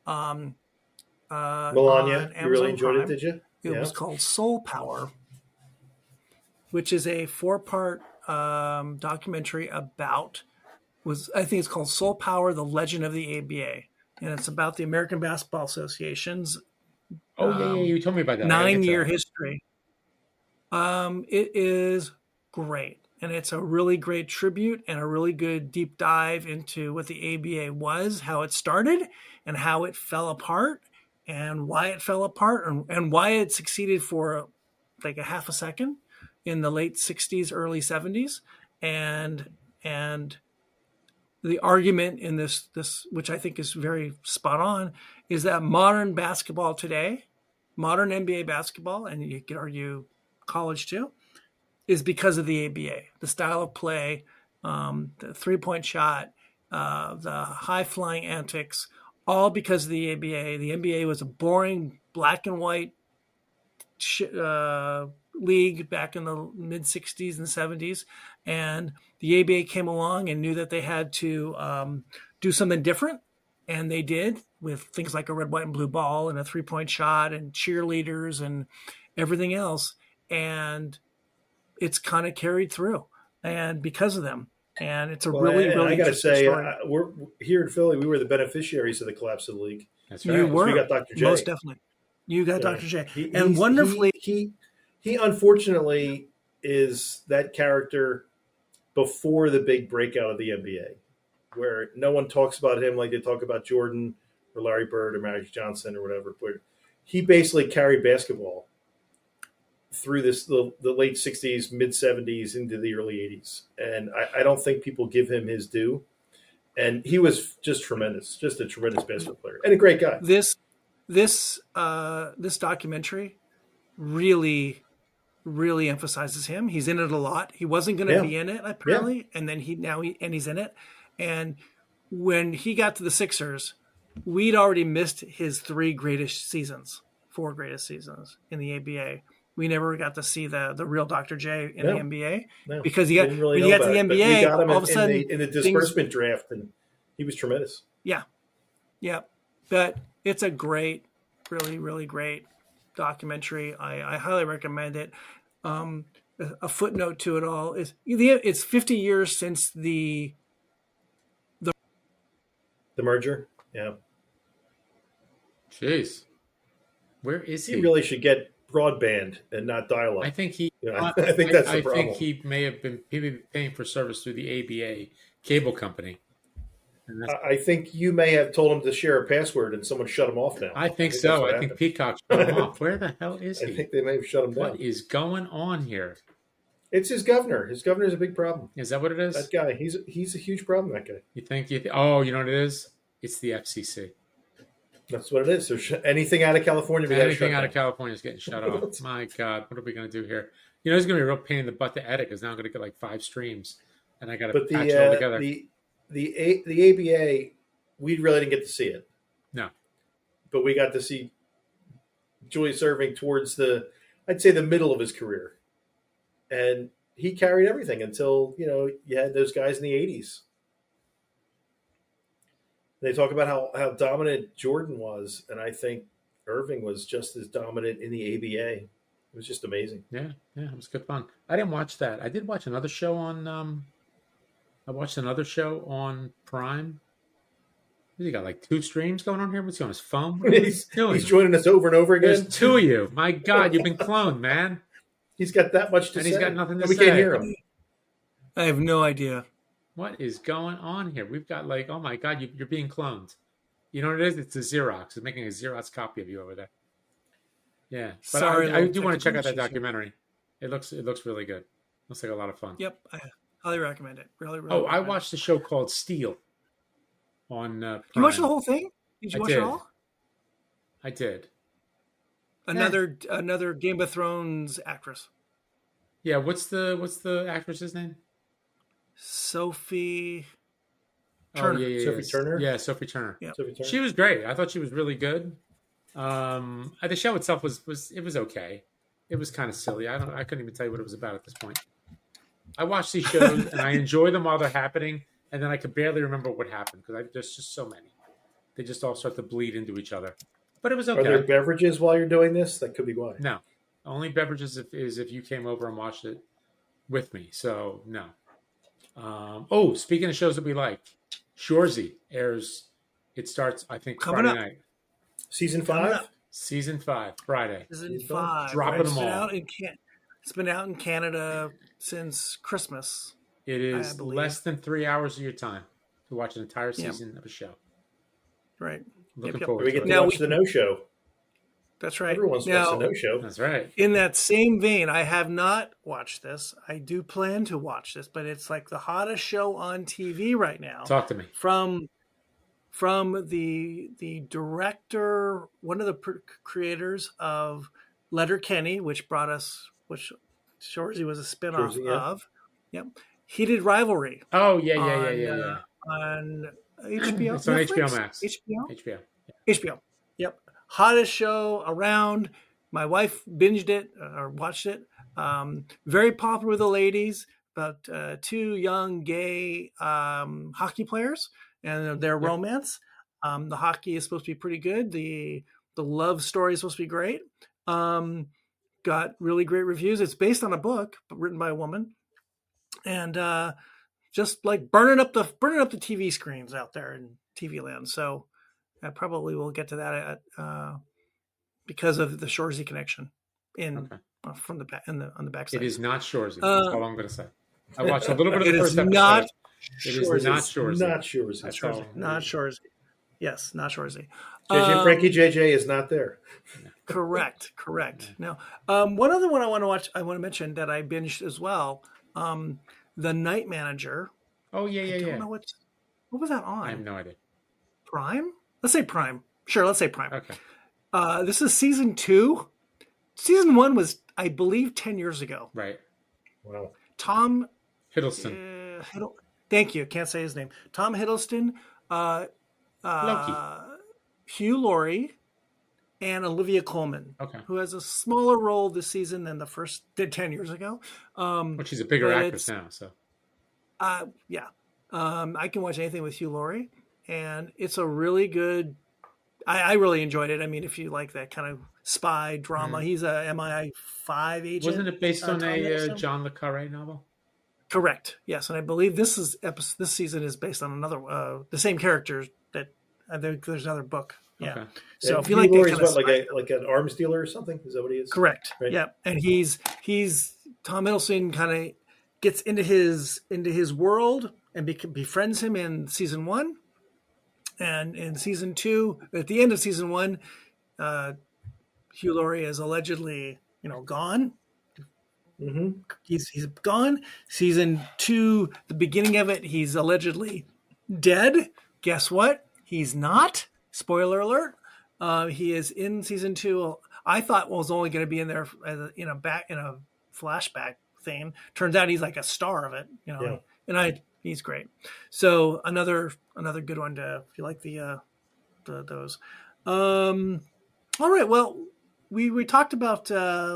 Melania, you really enjoyed it, did you? It was called Soul Power, which is a 4-part documentary about, I think it's called Soul Power, The Legend of the ABA. And it's about the American Basketball Association's you told me about that. 9-year history. It is great. And it's a really great tribute and a really good deep dive into what the ABA was, how it started, and how it fell apart, and why it fell apart, and why it succeeded for like a half a second in the late 60s, early 70s. And the argument in this, which I think is very spot on, is that modern basketball today, modern NBA basketball, and you could argue college too, is because of the ABA, the style of play, the three-point shot, the high-flying antics, all because of the ABA. The NBA was a boring black and white league back in the mid-60s and 70s, and the ABA came along and knew that they had to do something different, and they did, with things like a red, white, and blue ball and a three-point shot and cheerleaders and everything else, and it's kind of carried through, and because of them. And it's a really I got to say, story. We're here in Philly. We were the beneficiaries of the collapse of the league. That's right. You were. We got Dr. J. Most definitely. You got Dr. J. He's wonderfully. He unfortunately is that character before the big breakout of the NBA, where no one talks about him like they talk about Jordan or Larry Bird or Magic Johnson or whatever. But he basically carried basketball through the late 60s, mid 70s into the early 80s. And I don't think people give him his due. And he was just tremendous, just a tremendous basketball player and a great guy. This documentary really emphasizes him. He's in it a lot. He wasn't going to be in it apparently. And then he's in it. And when he got to the Sixers, we'd already missed his four greatest seasons in the ABA. We never got to see the real Dr. J in the NBA because when he got to the NBA, we got him all of a sudden in the disbursement draft, and he was tremendous. Yeah. But it's a great, really, really great documentary. I highly recommend it. A footnote to it all is it's 50 years since the merger. Yeah. Jeez, where is he? He really should get broadband and not dial-up. I think he. I think that's the problem. I think he may have been paying for service through the ABA cable company. I think you may have told him to share a password and someone shut him off now. I think so. I think Peacock shut him off. Where the hell is he? I think they may have shut him down. What is going on here? It's his governor. His governor's a big problem. Is that what it is? That guy. He's a huge problem, that guy. You think? Oh, you know what it is? It's the FCC. That's what it is. So anything out of California, anything out of California is getting shut off. My God, what are we going to do here? You know, it's going to be a real pain in the butt to edit because now I'm going to get like 5 streams, and I got to patch it all together. The ABA, we really didn't get to see it. No, but we got to see Julius Erving towards I'd say the middle of his career, and he carried everything until you had those guys in the 80s. They talk about how dominant Jordan was, and I think Erving was just as dominant in the ABA. It was just amazing. Yeah, it was good fun. I didn't watch that. I did watch another show on. I watched another show on Prime. He got like 2 streams going on here. What's he on his phone? He's joining us over and over again. There's 2 of you. My God, you've been cloned, man. He's got that much to say. And he's got nothing to say. We can't hear him. I have no idea. What is going on here? We've got like, oh my God, you're being cloned. You know what it is? It's a Xerox. It's making a Xerox copy of you over there. Yeah. But sorry, I do want to check out that documentary. It looks really good. Looks like a lot of fun. Yep. I highly recommend it. Really. I watched the show called Steel on Prime. You watched the whole thing? Did you watch it all? I did. Another Game of Thrones actress. Yeah, what's the actress's name? Sophie Turner. Oh, yeah. Sophie Turner? Yeah, Sophie Turner. Yeah. Sophie Turner. She was great. I thought she was really good. The show itself was okay. It was kind of silly. I couldn't even tell you what it was about at this point. I watch these shows and I enjoy them while they're happening, and then I could barely remember what happened because there's just so many. They just all start to bleed into each other. But it was okay. Are there beverages while you're doing this? That could be why. No, only beverages if you came over and watched it with me. So no. Speaking of shows that we like, Shoresy airs. It starts, I think, Friday night. Season 5? Season 5, Friday. Season 5. Dropping them all. Out in It's been out in Canada since Christmas. It is less than 3 hours of your time to watch an entire season of a show. Right. Looking forward we to get it. to watch the No Show. That's right. Everyone's watched the No Show. That's right. In that same vein, I have not watched this. I do plan to watch this, but it's like the hottest show on TV right now. Talk to me. From the director, one of the creators of Letterkenny, which Shoresy was a spinoff of. Yep. Heated Rivalry. Oh, yeah. On HBO. It's on Netflix? HBO Max. HBO? Yeah. HBO. Yep. Hottest show around. My wife binged it or watched it. Very popular with the ladies. About two young gay hockey players and their romance. The hockey is supposed to be pretty good. The love story is supposed to be great. Got really great reviews. It's based on a book written by a woman, and just like burning up the TV screens out there in TV land. So I probably will get to that because of the Shoresy connection from the back on the backside. It is not Shoresy. That's all I'm going to say. I watched a little bit of the first episode. It is not Shoresy. Not Shoresy. Not Shoresy. Yes, not Shoresy. Frankie JJ is not there. Correct. Now, one other one I want to mention that I binged as well. The Night Manager. Oh yeah. I don't know what was that on? I have no idea. Prime? Let's say Prime. Sure, let's say Prime. Okay. This is season 2. Season 1 was, I believe, 10 years ago. Right. Wow. Tom Hiddleston. Thank you. Can't say his name. Tom Hiddleston. Loki. Hugh Laurie. And Olivia Colman, who has a smaller role this season than the first 10 years ago. But she's a bigger actress now, so. Yeah. I can watch anything with Hugh Laurie, and it's a really good. I really enjoyed it. I mean, if you like that kind of spy drama, he's a MI5 agent. Wasn't it based on a John le Carré novel? Correct. Yes, and I believe this season is based on another the same characters that there's another book. Yeah. Okay. So if you like that kind of like an arms dealer or something, is that what he is? Correct. Right? Yeah, and he's Tom Hiddleston kind of gets into his world and befriends him in season 1, and in season 2, at the end of season 1, Hugh Laurie is allegedly gone. Mm-hmm. He's gone. Season 2, the beginning of it, he's allegedly dead. Guess what? He's not. Spoiler alert. He is in season 2. I thought was only going to be in there in a flashback thing. Turns out he's like a star of it, Yeah. And he's great. So another good one to if you like those. All right. Well, we talked about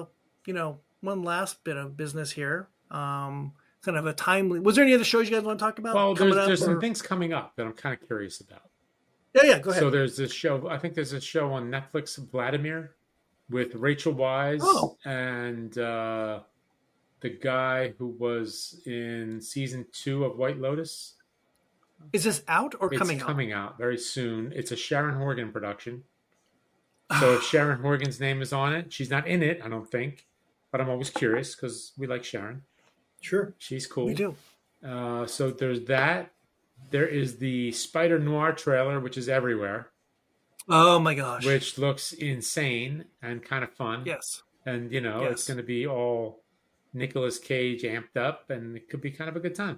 one last bit of business here. Kind of a timely. Was there any other shows you guys want to talk about? Well, there's some things coming up that I'm kind of curious about. Yeah, go ahead. So there's this show. I think there's a show on Netflix, Vladimir, with Rachel Weisz and the guy who was in season 2 of White Lotus. Is this out or coming out? It's coming out very soon. It's a Sharon Horgan production. So if Sharon Horgan's name is on it, she's not in it, I don't think. But I'm always curious because we like Sharon. Sure. She's cool. We do. So there's that. There is the Spider Noir trailer, which is everywhere. Oh my gosh. Which looks insane and kind of fun. Yes. And, it's going to be all Nicolas Cage amped up, and it could be kind of a good time.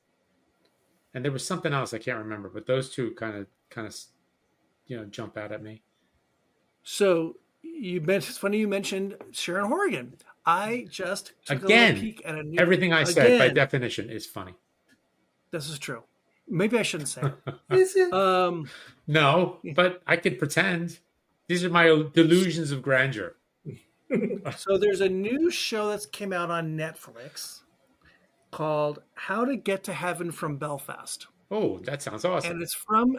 And there was something else I can't remember, but those two kind of jump out at me. So it's funny you mentioned Sharon Horgan. I just took a little peek at a new... Everything I said by definition is funny. This is true. Maybe I shouldn't say it. Is it? No, but I could pretend. These are my delusions of grandeur. So there's a new show that came out on Netflix called How to Get to Heaven from Belfast. Oh, that sounds awesome. And it's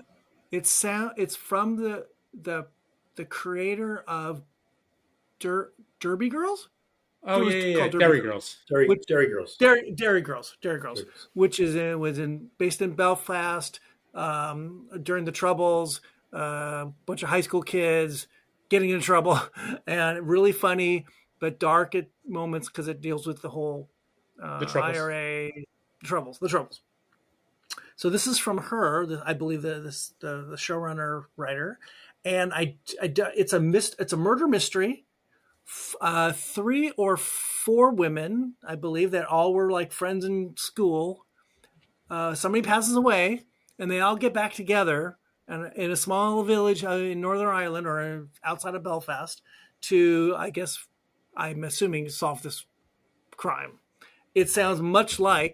from the creator of Derby Girls. Oh yeah. Derry Girls. Derry Girls. Derry Girls, which was based in Belfast during the Troubles. Bunch of high school kids getting in trouble, and really funny. but dark at moments because it deals with the whole The Troubles. IRA the troubles. So this is from her, I believe the showrunner writer, and it's a murder mystery. 3 or 4 women, I believe, that all were like friends in school. Somebody passes away, and they all get back together in a small village in Northern Ireland or outside of Belfast to, I guess, I'm assuming, solve this crime. It sounds much like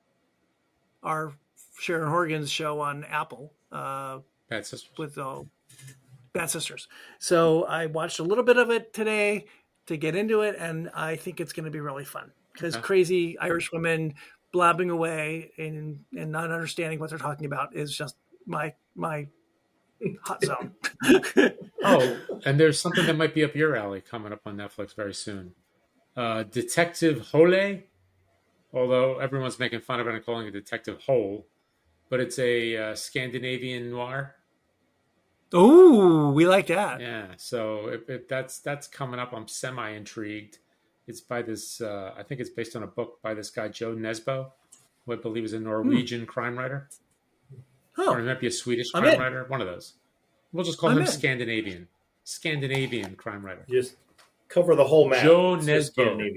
our Sharon Horgan's show on Apple. Bad Sisters. With Bad Sisters. So I watched a little bit of it today to get into it, and I think it's going to be really fun because crazy Irish women blabbing away and not understanding what they're talking about is just my hot zone. Oh, and there's something that might be up your alley coming up on Netflix very soon. Detective Hole, although everyone's making fun of it and calling it Detective Hole, but it's a Scandinavian noir. Oh, we like that. Yeah, so if that's coming up, I'm semi-intrigued. It's by this, I think it's based on a book by this guy, Joe Nesbo, who I believe is a Norwegian crime writer. Oh. Or it might be a Swedish crime writer, one of those. We'll just call him Scandinavian crime writer. Just cover the whole map. Joe Nesbo.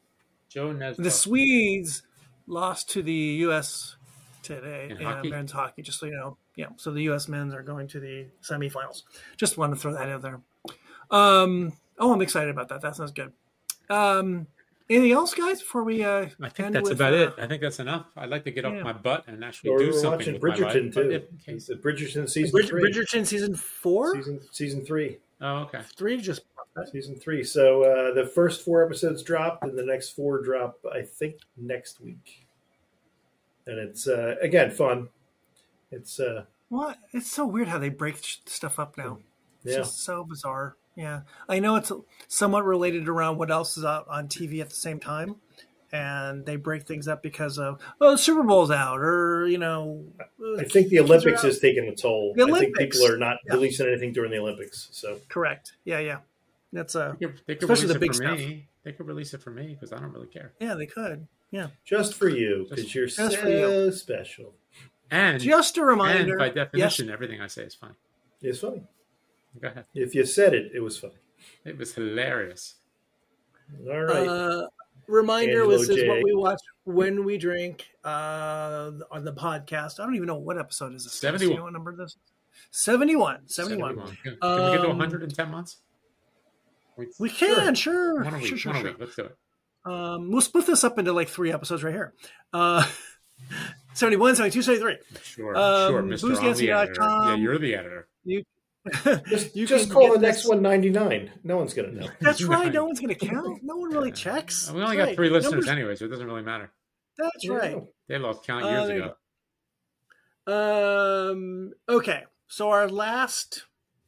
The Swedes lost to the U.S. today in hockey? men's hockey, just so you know. Yeah, so the U.S. men's are going to the semifinals. Just wanted to throw that in there. I'm excited about that. That sounds good. Anything else, guys, before we I think that's about it. I think that's enough. I'd like to get off my butt and actually do something with Bridgerton, my life. too. Bridgerton season 3. Bridgerton season 4? Season 3. Oh, okay. 3 just... Season 3. So the first 4 episodes dropped, and the next 4 drop, I think, next week. And it's, again, fun. It's... What? It's so weird how they break stuff up now. It's just so bizarre. Yeah. I know it's somewhat related around what else is out on TV at the same time. And they break things up because of, the Super Bowl's out, or, I think the Olympics is taking a toll. I think people are not releasing anything during the Olympics. So correct. Yeah. That's they could especially release the big it for stuff. me. They could release it for me because I don't really care. Yeah, they could. Yeah. Just for you, because you're so special. And just a reminder. And by definition, everything I say is fine. It's funny. Go ahead. If you said it, it was funny. It was hilarious. All right. Reminder, this is what we watch when we drink on the podcast. I don't even know what episode is this. 71. You know what number this is? 71. Can we get to 100 in 10 months? We can, sure. One a week. Sure. Let's do it. We'll split this up into like 3 episodes right here. 71, 72, 73. Sure, Mr. BoozeDancing.com. Yeah, you're the editor. You just call the next one 99. No one's going to know. That's right. No one's going to count. No one really checks. We only got 3 listeners anyway, so it doesn't really matter. That's right. They lost count years ago. Okay. So our last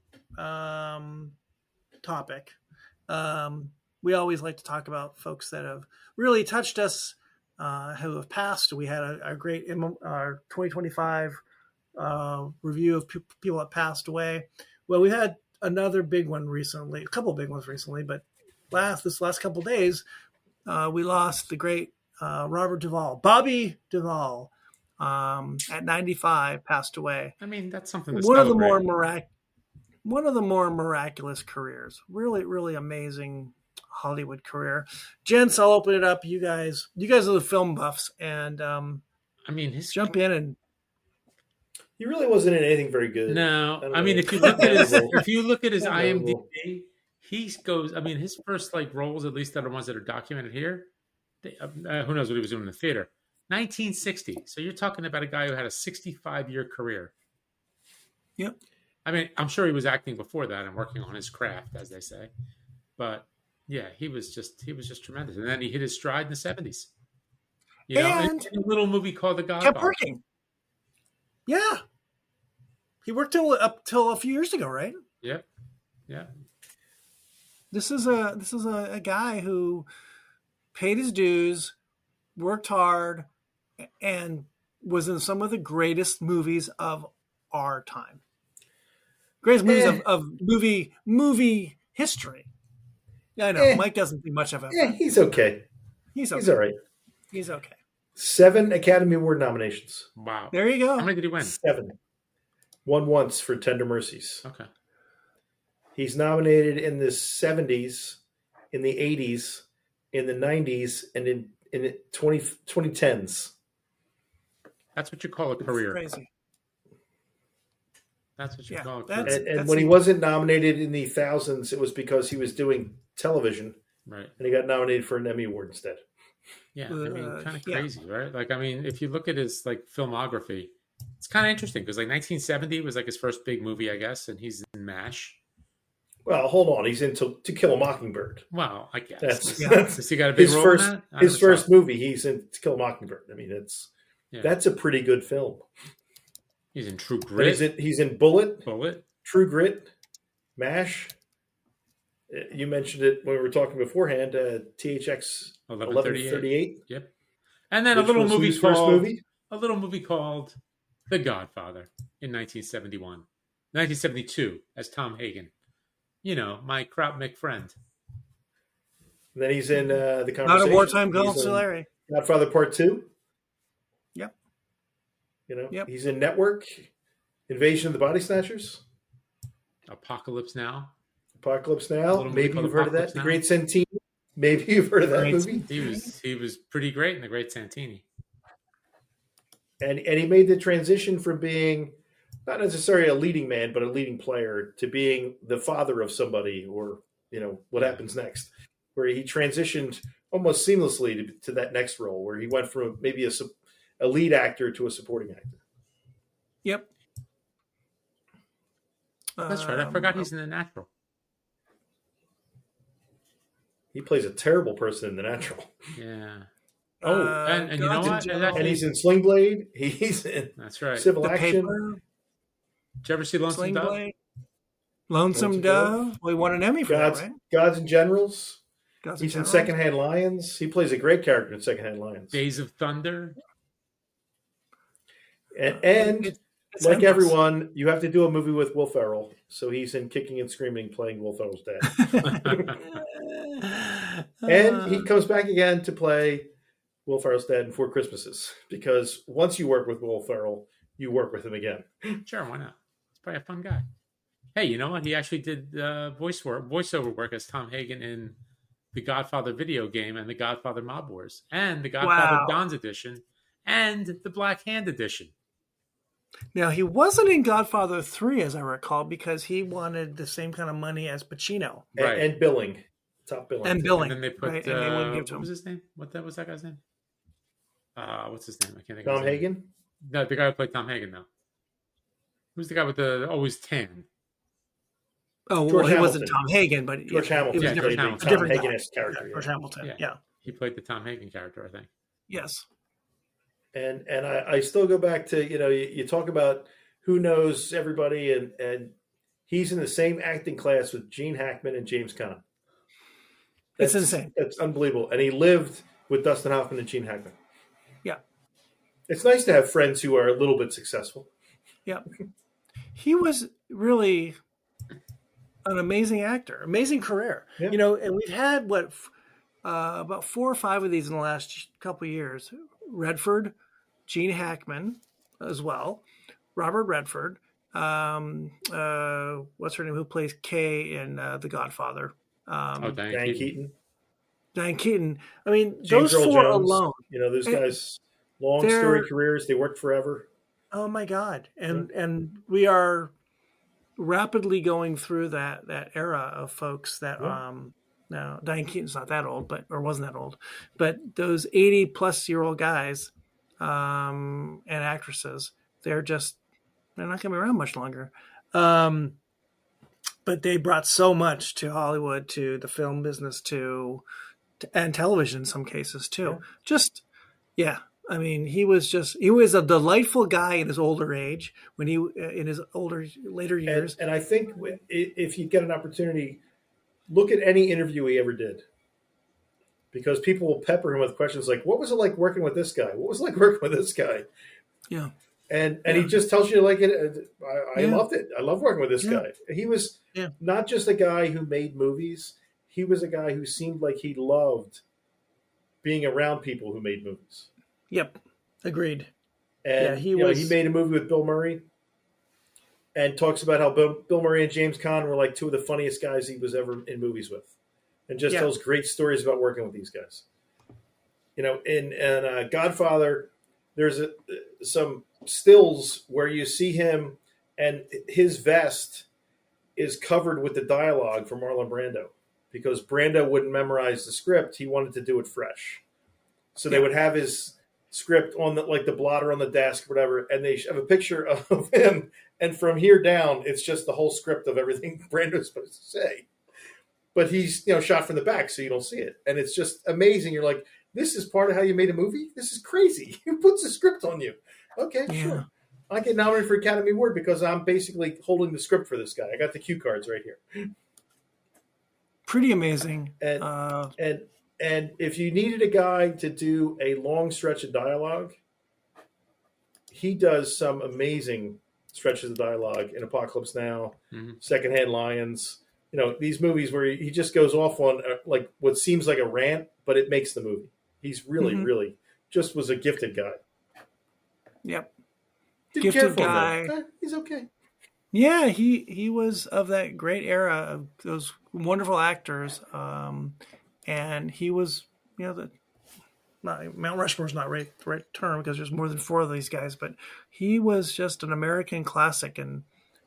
topic, we always like to talk about folks that have really touched us, who have passed. We had a great 2025 review of people that passed away. Well, we had another big one recently, a couple of big ones recently, but this last couple of days, we lost the great Robert Duvall, Bobby Duvall, at 95, passed away. I mean, that's something to one of the more miraculous careers. Really, really amazing Hollywood career. Gents, I'll open it up. You guys are the film buffs, and I mean, jump in. And he really wasn't in anything very good. No, I mean, if you look at his IMDb, he goes. I mean, his first roles, at least that are ones that are documented here. Who knows what he was doing in the theater? 1960. So you're talking about a guy who had a 65-year career. Yep. I mean, I'm sure he was acting before that and working on his craft, as they say. But yeah, he was just tremendous. And then he hit his stride in the 70s. You know, in a little movie called The Godfather. Kept working. Yeah. He worked up till a few years ago, right? Yep. Yeah. This is a guy who paid his dues, worked hard, and was in some of the greatest movies of our time. Greatest movies of movie history. Yeah, I know. Mike doesn't think much of him. Yeah, he's okay. He's okay. He's all right. He's okay. 7 Academy Award nominations. Wow. There you go. How many did he win? 7. Won once for Tender Mercies. Okay. He's nominated in the 70s, in the 80s, in the 90s, and in the 2010s. That's what you call a career. Crazy. That's what you call a that's- career. And when he wasn't nominated in the thousands, it was because he was doing television, Right. and he got nominated for an Emmy Award instead. Yeah, I mean, kind of yeah. crazy, right? Like, I mean, if you look at his like filmography, it's kind of interesting because like 1970 was like his first big movie, I guess, and he's in MASH. Well, hold on. He's in To Kill a Mockingbird. Well, I guess. That's Has he got a big his role first. in that? His first movie. He's in To Kill a Mockingbird. I mean, that's a pretty good film. He's in True But Grit. he's in Bullet, Bullet. True Grit, MASH. You mentioned it when we were talking beforehand. THX 1138. Yep. And then Which a little was movie whose first called movie? a little movie called The Godfather in 1972 as Tom Hagen. You know, my Krautnik friend. And then he's in The Conversation. Not a wartime He's gold, in Larry. Godfather Part 2. Yep. You know, Yep. he's in Network, Invasion of the Body Snatchers, Apocalypse Now. Apocalypse A Now. little movie Maybe called you've heard of that. Apocalypse The Now. Great Santini. Maybe you've heard of that movie. He was pretty great in The Great Santini. And he made the transition from being not necessarily a leading man, but a leading player to being the father of somebody, or what happens next, where he transitioned almost seamlessly to that next role, where he went from maybe a lead actor to a supporting actor. Yep. That's right. I forgot he's in The Natural. He plays a terrible person in The Natural. Yeah. Oh, and you know what? And he's in Sling Blade. He's in That's right. Civil The Action. Paper, Did you ever see Lonesome Sling Dove? Blade, Lonesome Dove. We won an Emmy for that, right? Gods and Generals. Gods He's and in Generals. Secondhand Lions. He plays a great character in Secondhand Lions. Days of Thunder. And It's like endless. everyone, you have to do a movie with Will Ferrell. So he's in Kicking and Screaming playing Will Ferrell's dad. And he comes back again to play Will Ferrell's dad in Four Christmases. Because once you work with Will Ferrell, you work with him again. Sure, why not? He's probably a fun guy. Hey, you know what? He actually did voiceover work as Tom Hagen in the Godfather video game and the Godfather Mob Wars and the Godfather Wow. Don's edition and the Black Hand edition. Now, he wasn't in Godfather 3, as I recall, because he wanted the same kind of money as Pacino. Right. And billing. Top billing. And billing. And then they put right? And they wouldn't give to what him. was his name? What was that guy's name? What's his name? I can't think. Tom of his name. Hagen? No, the guy who played Tom Hagen now. Who's the guy with the always tan? Oh, George well, he Hamilton. wasn't Tom Hagen, but George Hamilton. It was Yeah, different. George Hamilton. A different Tom guy. Hagen-esque character. George Hamilton. Yeah. Yeah. He played the Tom Hagen character, I think. Yes. And I still go back to, you talk about who knows everybody, and he's in the same acting class with Gene Hackman and James Caan. It's insane. That's unbelievable. And he lived with Dustin Hoffman and Gene Hackman. Yeah. It's nice to have friends who are a little bit successful. Yeah. He was really an amazing actor, amazing career. Yeah. And we've had about 4 or 5 of these in the last couple of years. Redford, Gene Hackman as well, Robert Redford. What's her name? Who plays Kay in The Godfather? Diane Diane Keaton. Keaton. Diane Keaton. I mean, James those Earl 4 Jones. alone. Those And guys, long they're- story careers. They worked forever. Oh my God! And we are rapidly going through that era of folks that now Diane Keaton's not that old, or wasn't that old, but those 80-plus-year-old guys and actresses, they're not going to be around much longer. But they brought so much to Hollywood, to the film business, and television in some cases too. I mean, he was a delightful guy in his older age, when in his later years. And I think if you get an opportunity, look at any interview he ever did. Because people will pepper him with questions like, what was it like working with this guy? What was it like working with this guy? Yeah. And he just tells you like it. I Yeah. loved it. I love working with this guy. He was not just a guy who made movies. he was a guy who seemed like he loved being around people who made movies. Yep, agreed. And he made a movie with Bill Murray and talks about how Bill Murray and James Caan were like two of the funniest guys he was ever in movies with, and just tells great stories about working with these guys. In Godfather, there's some stills where you see him and his vest is covered with the dialogue from Marlon Brando, because Brando wouldn't memorize the script. He wanted to do it fresh. So they would have his script on the blotter on the desk, whatever, and they have a picture of him. And from here down, it's just the whole script of everything Brando's supposed to say. But he's, shot from the back, so you don't see it. And it's just amazing. You're like, this is part of how you made a movie? This is crazy. Who puts a script on you? Okay, sure. I get nominated for Academy Award because I'm basically holding the script for this guy. I got the cue cards right here. Pretty amazing. And if you needed a guy to do a long stretch of dialogue, he does some amazing stretches of dialogue in Apocalypse Now, Secondhand Lions. These movies where he just goes off on like what seems like a rant, but it makes the movie. He's really, really just was a gifted guy. Yep. Gifted guy. He's okay. Yeah, he was of that great era of those wonderful actors. And he was, Mount Rushmore is not the right term because there's more than 4 of these guys, but he was just an American classic and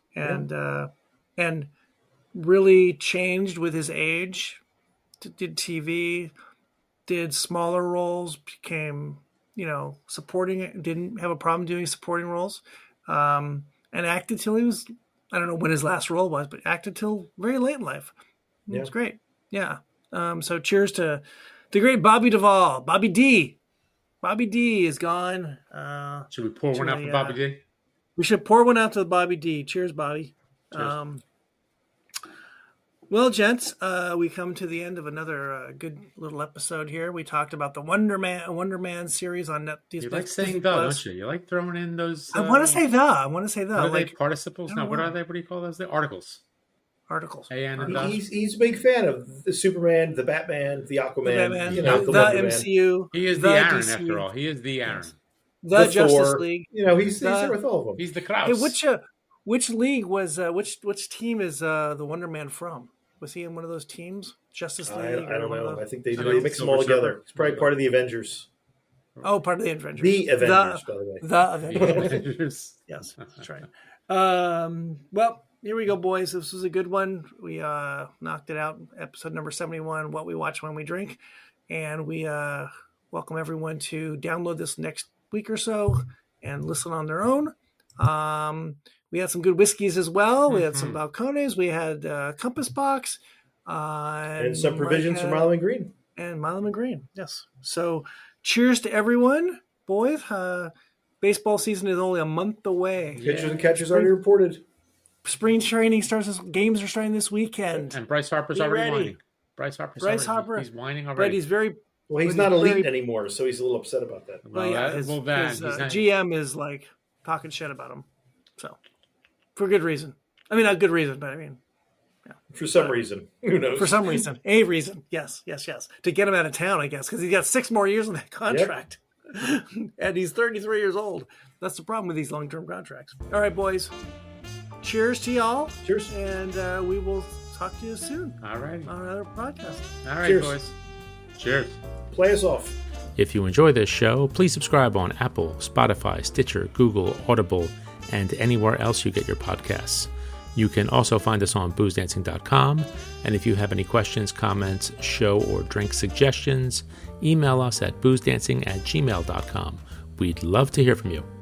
really changed with his age. Did TV, did smaller roles, became, supporting, didn't have a problem doing supporting roles, and acted till he was, I don't know when his last role was, but acted till very late in life. It was great. Yeah. So cheers to the great Bobby Duvall. Bobby D. Bobby D is gone. Should we pour one out for Bobby D? We should pour one out to Bobby D. Cheers, Bobby. Cheers. Well, gents, we come to the end of another good little episode here. We talked about the Wonder Man series on Netflix. You like saying the, don't you? You like throwing in those... I want to say the. What are they, participles? No, what are they? What do you call those? The articles. He's a big fan of the Superman, the Batman, the Aquaman, the MCU. He is the Aaron, DC. After all. He is the Aaron. Yes. The Justice Thor. League. He's there with all of them. He's the Kraus. Hey, which league was which team is the Wonder Man from? Was he in one of those teams? Justice League? I don't know. I think they mix them all together. It's probably part of the Avengers. Oh, part of the Avengers. The Avengers, by the way. The Avengers. Yes, that's right. Well, here we go, boys. This was a good one. We knocked it out. Episode number 71, What We Watch When We Drink. And we welcome everyone to download this next week or so and listen on their own. We had some good whiskeys as well. We had some Balcones. We had Compass Box. And some provisions from Mile and Green. And Mile and Green, yes. So cheers to everyone. Boys, baseball season is only a month away. Pitchers and catchers already reported. Spring training starts. Games are starting this weekend. And Bryce Harper's already whining. Bryce Harper. He's whining already. But he's very... Well, he's not elite anymore, so he's a little upset about that. Well, yeah, his GM is like talking shit about him. So, for good reason. I mean, not good reason, but I mean... Yeah. For some reason. Who knows? For some reason. A reason. Yes. To get him out of town, I guess, because he's got 6 more years on that contract. Yep. And he's 33 years old. That's the problem with these long-term contracts. All right, boys. Cheers to y'all. Cheers. And we will talk to you soon. All right. On another podcast. All right, cheers. Boys. Cheers. Play us off. If you enjoy this show, please subscribe on Apple, Spotify, Stitcher, Google, Audible, and anywhere else you get your podcasts. You can also find us on boozdancing.com. And if you have any questions, comments, show or drink suggestions, email us at boozdancing@gmail.com. We'd love to hear from you.